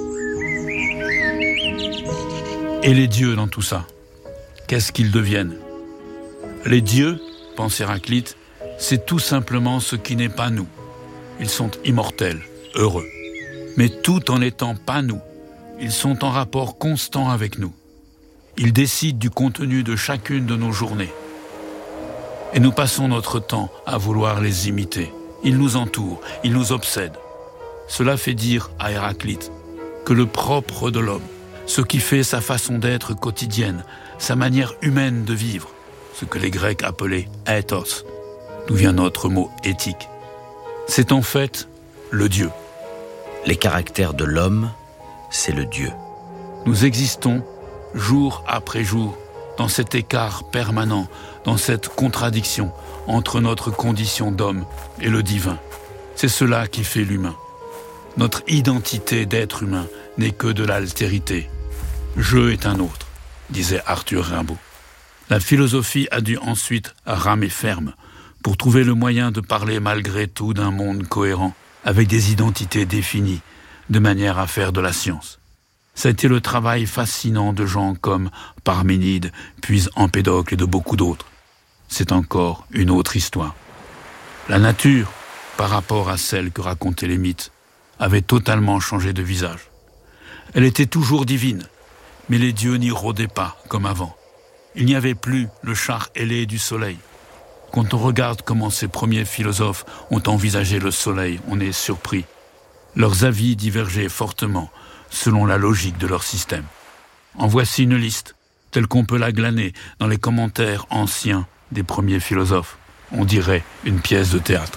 Et les dieux dans tout ça, qu'est-ce qu'ils deviennent ? Les dieux, pense Héraclite, c'est tout simplement ce qui n'est pas nous. Ils sont immortels, heureux. Mais tout en n'étant pas nous, ils sont en rapport constant avec nous. Ils décident du contenu de chacune de nos journées. Et nous passons notre temps à vouloir les imiter. Ils nous entourent, ils nous obsèdent. Cela fait dire à Héraclite que le propre de l'homme, ce qui fait sa façon d'être quotidienne, sa manière humaine de vivre, ce que les Grecs appelaient ethos, d'où vient notre mot éthique, c'est en fait le Dieu. Les caractères de l'homme, c'est le Dieu. Nous existons jour après jour dans cet écart permanent, dans cette contradiction entre notre condition d'homme et le divin. C'est cela qui fait l'humain. Notre identité d'être humain n'est que de l'altérité. Je est un autre, disait Arthur Rimbaud. La philosophie a dû ensuite ramer ferme pour trouver le moyen de parler malgré tout d'un monde cohérent, avec des identités définies, de manière à faire de la science. Ça a été le travail fascinant de gens comme Parménide, puis Empédocle et de beaucoup d'autres. C'est encore une autre histoire. La nature, par rapport à celle que racontaient les mythes, avait totalement changé de visage. Elle était toujours divine, mais les dieux n'y rôdaient pas comme avant. Il n'y avait plus le char ailé du soleil. Quand on regarde comment ces premiers philosophes ont envisagé le soleil, on est surpris. Leurs avis divergeaient fortement selon la logique de leur système. En voici une liste, telle qu'on peut la glaner dans les commentaires anciens des premiers philosophes. On dirait une pièce de théâtre.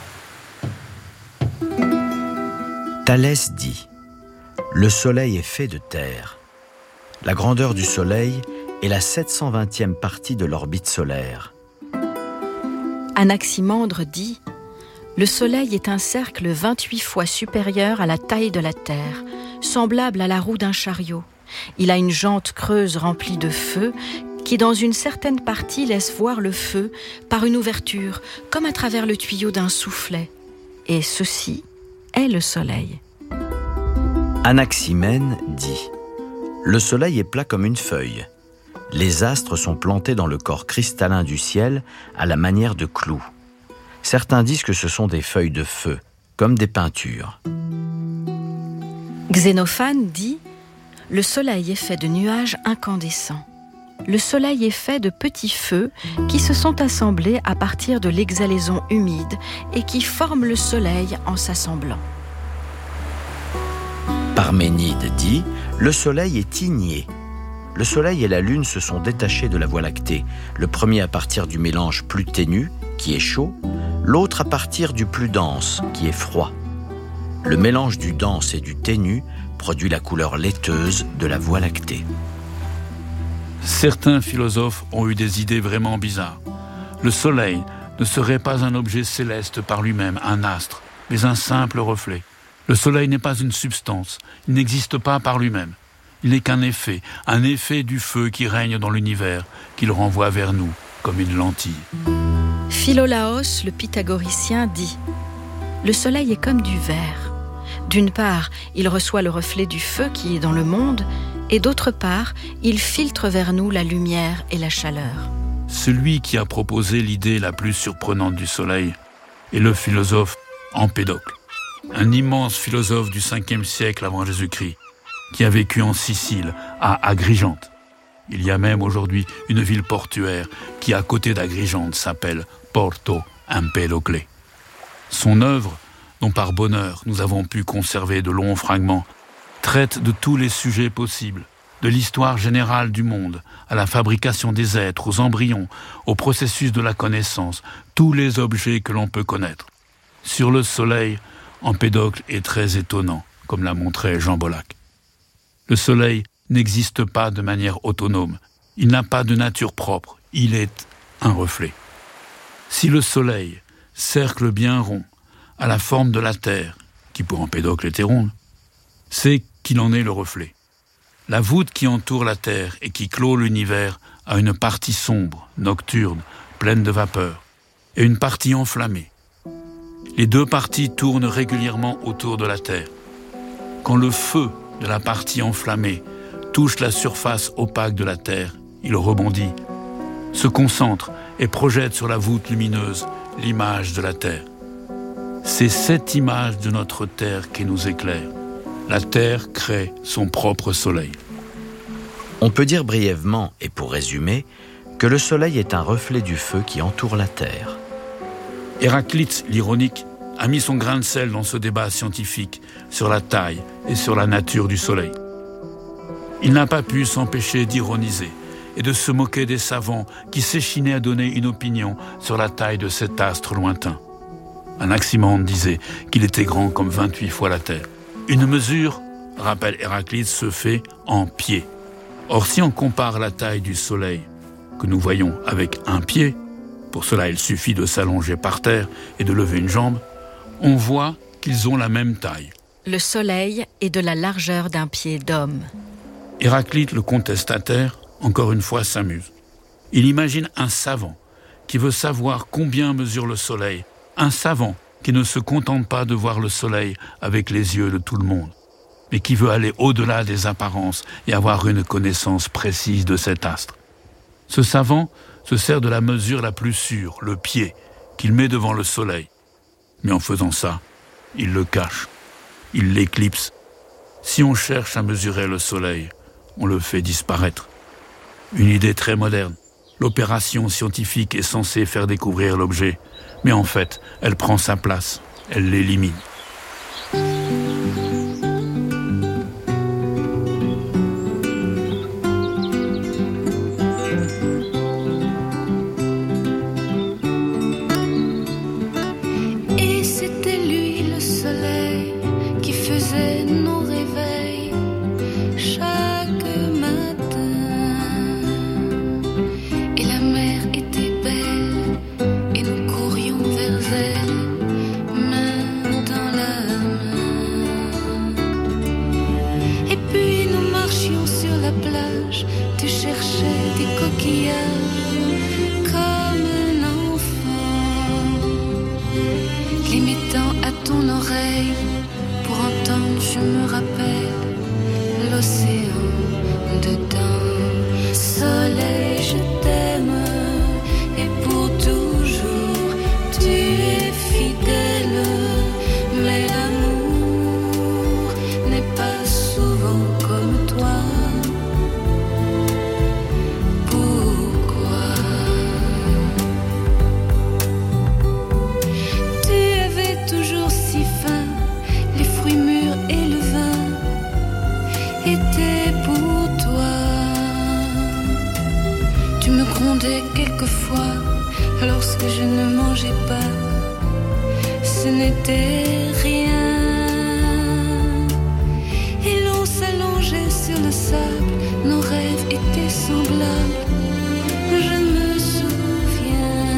Thalès dit « Le soleil est fait de terre. La grandeur du soleil est la sept cent vingtième partie de l'orbite solaire. » Anaximandre dit « Le soleil est un cercle vingt-huit fois supérieur à la taille de la terre, semblable à la roue d'un chariot. Il a une jante creuse remplie de feu qui, dans une certaine partie, laisse voir le feu par une ouverture, comme à travers le tuyau d'un soufflet. Et ceci est le soleil. » Anaximène dit « Le soleil est plat comme une feuille. Les astres sont plantés dans le corps cristallin du ciel à la manière de clous. Certains disent que ce sont des feuilles de feu, comme des peintures. » Xénophane dit « Le soleil est fait de nuages incandescents. Le soleil est fait de petits feux qui se sont assemblés à partir de l'exhalaison humide et qui forment le soleil en s'assemblant. » Parménide dit « Le soleil est igné. Le soleil et la lune se sont détachés de la Voie lactée, le premier à partir du mélange plus ténu, qui est chaud, l'autre à partir du plus dense, qui est froid. Le mélange du dense et du ténu produit la couleur laiteuse de la Voie lactée. » Certains philosophes ont eu des idées vraiment bizarres. Le soleil ne serait pas un objet céleste par lui-même, un astre, mais un simple reflet. Le soleil n'est pas une substance, il n'existe pas par lui-même. Il n'est qu'un effet, un effet du feu qui règne dans l'univers, qu'il renvoie vers nous comme une lentille. Philolaos, le pythagoricien, dit « Le soleil est comme du verre. D'une part, il reçoit le reflet du feu qui est dans le monde, et d'autre part, il filtre vers nous la lumière et la chaleur. » Celui qui a proposé l'idée la plus surprenante du soleil est le philosophe Empédocle, un immense philosophe du cinquième siècle avant Jésus-Christ, qui a vécu en Sicile, à Agrigente. Il y a même aujourd'hui une ville portuaire qui, à côté d'Agrigente, s'appelle Porto Empedocle. Son œuvre, dont par bonheur nous avons pu conserver de longs fragments, traite de tous les sujets possibles, de l'histoire générale du monde, à la fabrication des êtres, aux embryons, au processus de la connaissance, tous les objets que l'on peut connaître. Sur le soleil, Empédocle est très étonnant, comme l'a montré Jean Bollack. Le soleil n'existe pas de manière autonome. Il n'a pas de nature propre. Il est un reflet. Si le soleil, cercle bien rond, a la forme de la Terre, qui pour Empédocle était ronde, c'est qu'il en est le reflet. La voûte qui entoure la Terre et qui clôt l'univers a une partie sombre, nocturne, pleine de vapeur, et une partie enflammée. Les deux parties tournent régulièrement autour de la Terre. Quand le feu de la partie enflammée touche la surface opaque de la Terre, il rebondit, se concentre et projette sur la voûte lumineuse l'image de la Terre. C'est cette image de notre Terre qui nous éclaire. La Terre crée son propre soleil. On peut dire brièvement, et pour résumer, que le soleil est un reflet du feu qui entoure la Terre. Héraclite, l'ironique, a mis son grain de sel dans ce débat scientifique sur la taille et sur la nature du soleil. Il n'a pas pu s'empêcher d'ironiser et de se moquer des savants qui s'échinaient à donner une opinion sur la taille de cet astre lointain. Anaximandre disait qu'il était grand comme vingt-huit fois la Terre. Une mesure, rappelle Héraclite, se fait en pieds. Or, si on compare la taille du soleil que nous voyons avec un pied, pour cela il suffit de s'allonger par terre et de lever une jambe, on voit qu'ils ont la même taille. Le soleil est de la largeur d'un pied d'homme. Héraclite, le contestataire, encore une fois s'amuse. Il imagine un savant qui veut savoir combien mesure le soleil, un savant qui ne se contente pas de voir le soleil avec les yeux de tout le monde, mais qui veut aller au-delà des apparences et avoir une connaissance précise de cet astre. Ce savant se sert de la mesure la plus sûre, le pied, qu'il met devant le soleil. Mais en faisant ça, il le cache, il l'éclipse. Si on cherche à mesurer le soleil, on le fait disparaître. Une idée très moderne. L'opération scientifique est censée faire découvrir l'objet, mais en fait, elle prend sa place, elle l'élimine. Et c'était lui le soleil qui faisait nos réveils chaque matin. Et la mer était belle et nous courions vers elle, main dans la main. Et puis nous marchions sur la plage, tu cherchais des coquillages comme un enfant, les mettant à ton oreille pour entendre, je me rappelle, l'océan dedans. Soleil, je t'aime, et pour toujours tu es fidèle. Mais l'amour n'est pas souvent comme toi. Pourquoi? Tu avais toujours si faim, les fruits mûrs et le vin étaient pour toi. Tu me grondais quelquefois lorsque je ne mangeais pas. Ce n'était rien. Et l'on s'allongeait sur le sable, nos rêves étaient semblables. Je me souviens,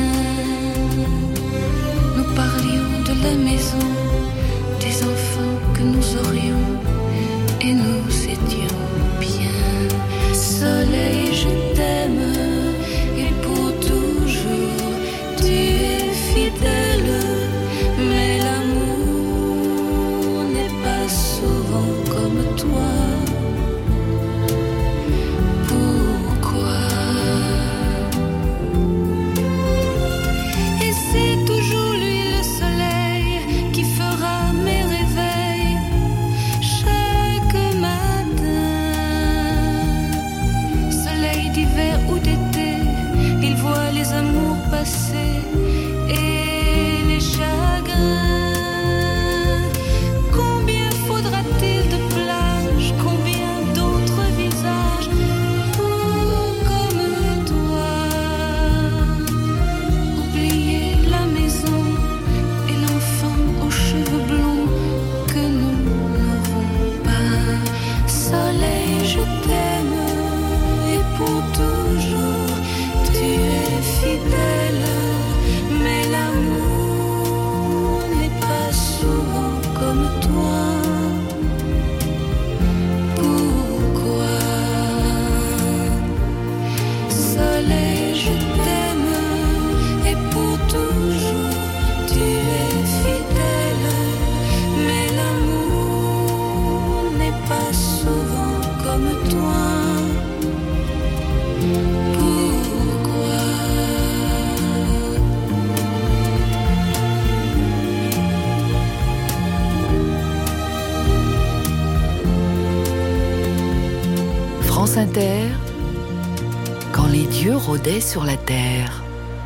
nous parlions de la maison, des enfants que nous aurions, et nous étions bien. Soleil, je t'aime, et pour toujours tu es fidèle. Mais l'amour n'est pas souvent comme toi. Pourquoi? Inter, quand les dieux rôdaient sur la terre.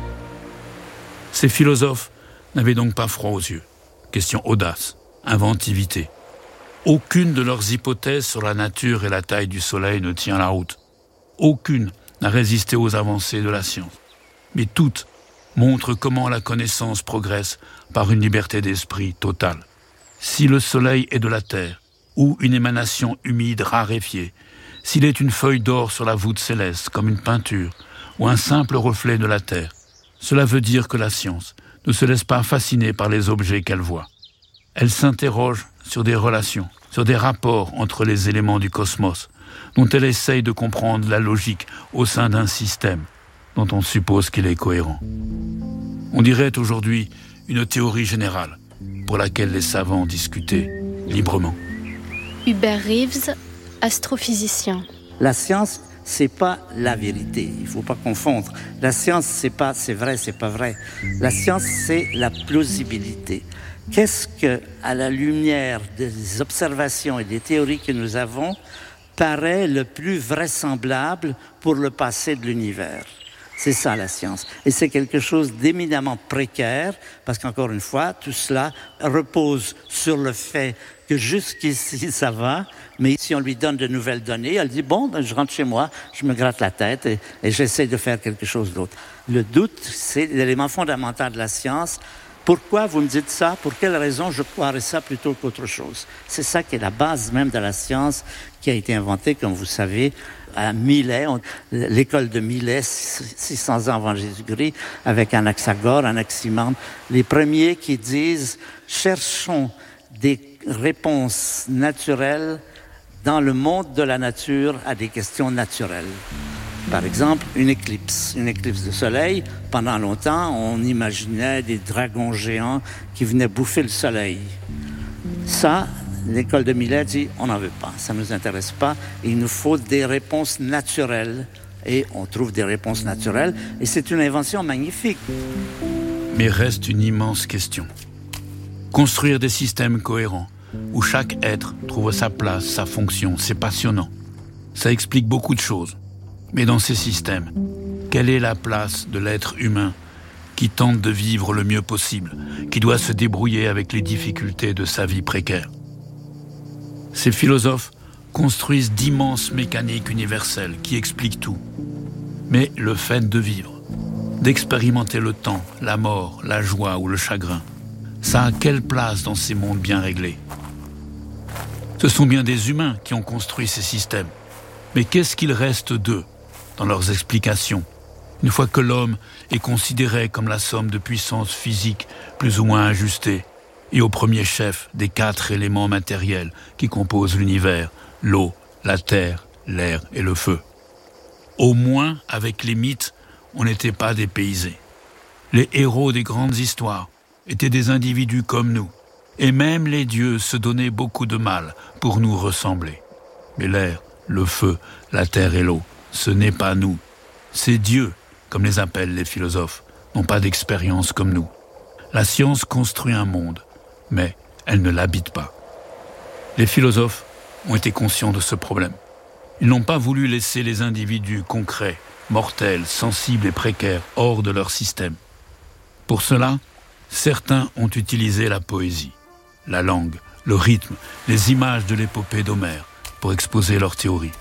Ces philosophes n'avaient donc pas froid aux yeux. Question audace, inventivité. Aucune de leurs hypothèses sur la nature et la taille du soleil ne tient la route. Aucune n'a résisté aux avancées de la science. Mais toutes montrent comment la connaissance progresse par une liberté d'esprit totale. Si le soleil est de la terre, ou une émanation humide raréfiée, s'il est une feuille d'or sur la voûte céleste comme une peinture, ou un simple reflet de la terre, cela veut dire que la science ne se laisse pas fasciner par les objets qu'elle voit. Elle s'interroge sur des relations, sur des rapports entre les éléments du cosmos, dont elle essaye de comprendre la logique au sein d'un système dont on suppose qu'il est cohérent. On dirait aujourd'hui une théorie générale pour laquelle les savants discutaient librement. Hubert Reeves, astrophysicien. La science, c'est pas la vérité. Il faut pas confondre. La science, c'est pas c'est vrai, c'est pas vrai. La science, c'est la plausibilité. Qu'est-ce que, à la lumière des observations et des théories que nous avons, paraît le plus vraisemblable pour le passé de l'univers? C'est ça la science. Et c'est quelque chose d'éminemment précaire, parce qu'encore une fois, tout cela repose sur le fait que jusqu'ici ça va, mais si on lui donne de nouvelles données, elle dit bon, ben, je rentre chez moi, je me gratte la tête et, et j'essaie de faire quelque chose d'autre. Le doute, c'est l'élément fondamental de la science. Pourquoi vous me dites ça? Pour quelle raison je croirais ça plutôt qu'autre chose? C'est ça qui est la base même de la science, qui a été inventée, comme vous savez, à Milet, on, l'école de Milet, six cents ans avant Jésus-Christ, avec Anaxagore, Anaximandre, les premiers qui disent « cherchons des réponses naturelles dans le monde de la nature à des questions naturelles ». Par exemple, une éclipse, une éclipse de soleil. Pendant longtemps, on imaginait des dragons géants qui venaient bouffer le soleil. Ça, l'école de Milet dit, on n'en veut pas, ça ne nous intéresse pas. Il nous faut des réponses naturelles. Et on trouve des réponses naturelles. Et c'est une invention magnifique. Mais reste une immense question. Construire des systèmes cohérents, où chaque être trouve sa place, sa fonction, c'est passionnant. Ça explique beaucoup de choses. Mais dans ces systèmes, quelle est la place de l'être humain qui tente de vivre le mieux possible, qui doit se débrouiller avec les difficultés de sa vie précaire? Ces philosophes construisent d'immenses mécaniques universelles qui expliquent tout. Mais le fait de vivre, d'expérimenter le temps, la mort, la joie ou le chagrin, ça a quelle place dans ces mondes bien réglés? Ce sont bien des humains qui ont construit ces systèmes. Mais qu'est-ce qu'il reste d'eux dans leurs explications, une fois que l'homme est considéré comme la somme de puissances physiques plus ou moins ajustées, et au premier chef des quatre éléments matériels qui composent l'univers, l'eau, la terre, l'air et le feu. Au moins, avec les mythes, on n'était pas dépaysés. Les héros des grandes histoires étaient des individus comme nous, et même les dieux se donnaient beaucoup de mal pour nous ressembler. Mais l'air, le feu, la terre et l'eau, ce n'est pas nous. Ces dieux, comme les appellent les philosophes, n'ont pas d'expérience comme nous. La science construit un monde, mais elle ne l'habite pas. Les philosophes ont été conscients de ce problème. Ils n'ont pas voulu laisser les individus concrets, mortels, sensibles et précaires hors de leur système. Pour cela, certains ont utilisé la poésie, la langue, le rythme, les images de l'épopée d'Homère pour exposer leurs théories.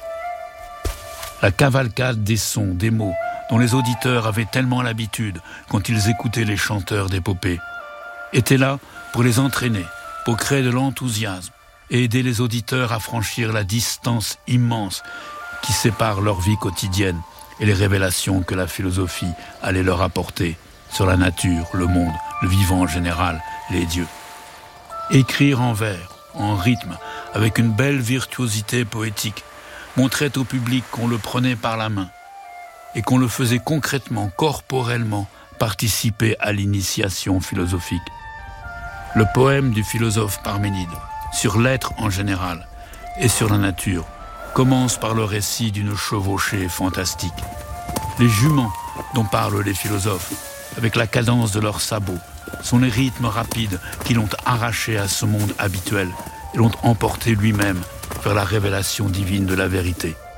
La cavalcade des sons, des mots, dont les auditeurs avaient tellement l'habitude quand ils écoutaient les chanteurs d'épopée, était là pour les entraîner, pour créer de l'enthousiasme et aider les auditeurs à franchir la distance immense qui sépare leur vie quotidienne et les révélations que la philosophie allait leur apporter sur la nature, le monde, le vivant en général, les dieux. Écrire en vers, en rythme, avec une belle virtuosité poétique, montrait au public qu'on le prenait par la main et qu'on le faisait concrètement, corporellement, participer à l'initiation philosophique. Le poème du philosophe Parménide, sur l'être en général et sur la nature, commence par le récit d'une chevauchée fantastique. Les juments dont parlent les philosophes, avec la cadence de leurs sabots, sont les rythmes rapides qui l'ont arraché à ce monde habituel et l'ont emporté lui-même vers la révélation divine de la vérité.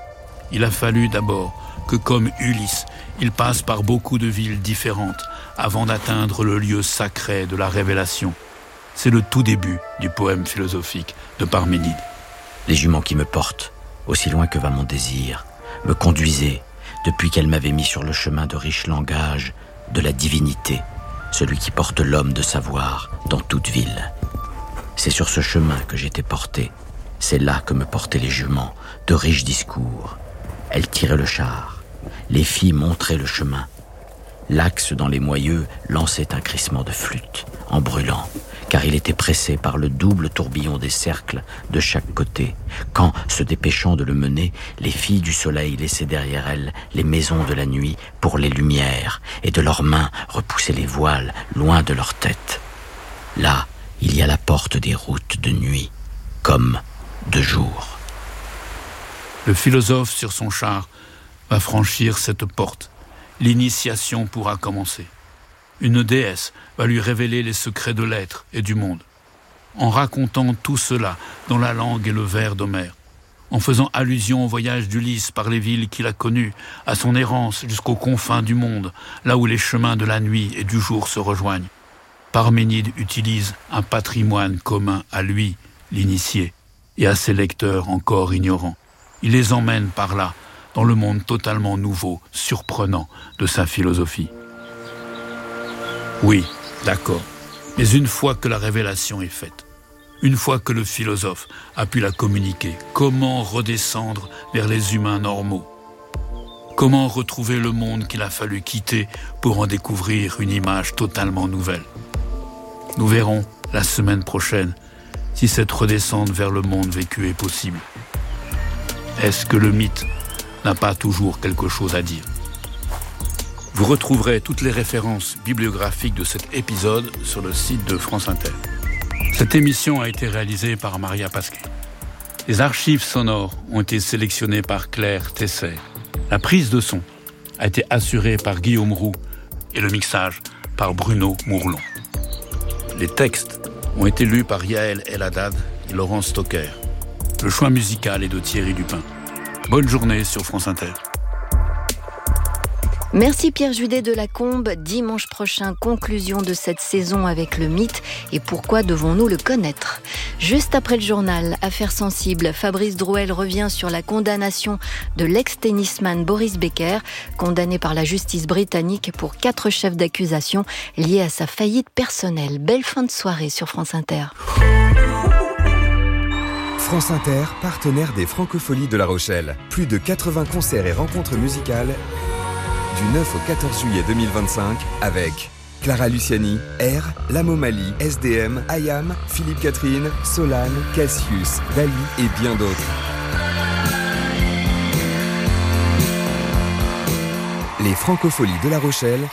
Il a fallu d'abord que, comme Ulysse, il passe par beaucoup de villes différentes avant d'atteindre le lieu sacré de la révélation. C'est le tout début du poème philosophique de Parménide. Les juments qui me portent, aussi loin que va mon désir, me conduisaient depuis qu'elle m'avait mis sur le chemin de riche langage de la divinité, celui qui porte l'homme de savoir dans toute ville. C'est sur ce chemin que j'étais porté, c'est là que me portaient les juments, de riches discours. Elles tiraient le char, les filles montraient le chemin. L'axe dans les moyeux lançait un crissement de flûte, en brûlant, car il était pressé par le double tourbillon des cercles de chaque côté, quand, se dépêchant de le mener, les filles du soleil laissaient derrière elles les maisons de la nuit pour les lumières, et de leurs mains repoussaient les voiles loin de leur tête. Là, il y a la porte des routes de nuit, comme de jour. Le philosophe sur son char va franchir cette porte. L'initiation pourra commencer. Une déesse va lui révéler les secrets de l'être et du monde. En racontant tout cela dans la langue et le vers d'Homère, en faisant allusion au voyage d'Ulysse par les villes qu'il a connues, à son errance jusqu'aux confins du monde, là où les chemins de la nuit et du jour se rejoignent, Parménide utilise un patrimoine commun à lui, l'initié, et à ses lecteurs encore ignorants. Il les emmène par là, dans le monde totalement nouveau, surprenant de sa philosophie. Oui, d'accord, mais une fois que la révélation est faite, une fois que le philosophe a pu la communiquer, comment redescendre vers les humains normaux? Comment retrouver le monde qu'il a fallu quitter pour en découvrir une image totalement nouvelle? Nous verrons la semaine prochaine si cette redescente vers le monde vécu est possible. Est-ce que le mythe n'a pas toujours quelque chose à dire? Vous retrouverez toutes les références bibliographiques de cet épisode sur le site de France Inter. Cette émission a été réalisée par Maria Pasquet. Les archives sonores ont été sélectionnées par Claire Tesser. La prise de son a été assurée par Guillaume Roux et le mixage par Bruno Mourlon. Les textes ont été lus par Yael El Haddad et Laurent Stocker. Le choix musical est de Thierry Dupin. Bonne journée sur France Inter. Merci Pierre Judet de Lacombe. Dimanche prochain, conclusion de cette saison avec le mythe et pourquoi devons-nous le connaître. Juste après le journal, affaires sensibles, Fabrice Drouel revient sur la condamnation de l'ex-tennisman Boris Becker, condamné par la justice britannique pour quatre chefs d'accusation liés à sa faillite personnelle. Belle fin de soirée sur France Inter. France Inter, partenaire des Francopholies de La Rochelle. Plus de quatre-vingts concerts et rencontres musicales du neuf au quatorze juillet deux mille vingt-cinq avec Clara Luciani, R, Lamo Mali, S D M, Ayam, Philippe Catherine, Solane, Cassius, Dali et bien d'autres. Les Francopholies de La Rochelle,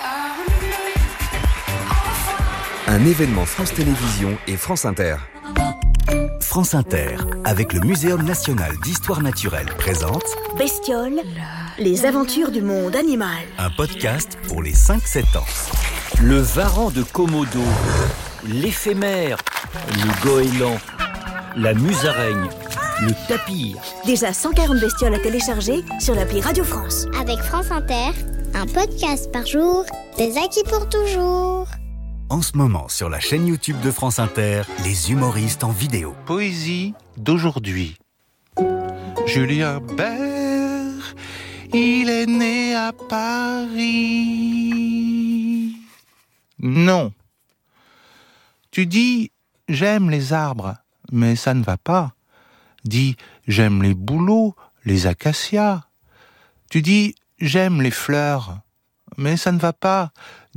un événement France Télévisions et France Inter. France Inter, avec le Muséum national d'histoire naturelle, présente Bestioles, les aventures du monde animal. Un podcast pour les cinq sept ans. Le varan de Komodo, l'éphémère, le goéland, la musaraigne, le tapir. Déjà cent quarante bestioles à télécharger sur l'appli Radio France. Avec France Inter, un podcast par jour, des acquis pour toujours. En ce moment, sur la chaîne YouTube de France Inter, les humoristes en vidéo. Poésie d'aujourd'hui. Julien Bert, il est né à Paris. Non. Tu dis « j'aime les arbres », mais ça ne va pas. Dis « j'aime les bouleaux, les acacias ». Tu dis « j'aime les fleurs », mais ça ne va pas.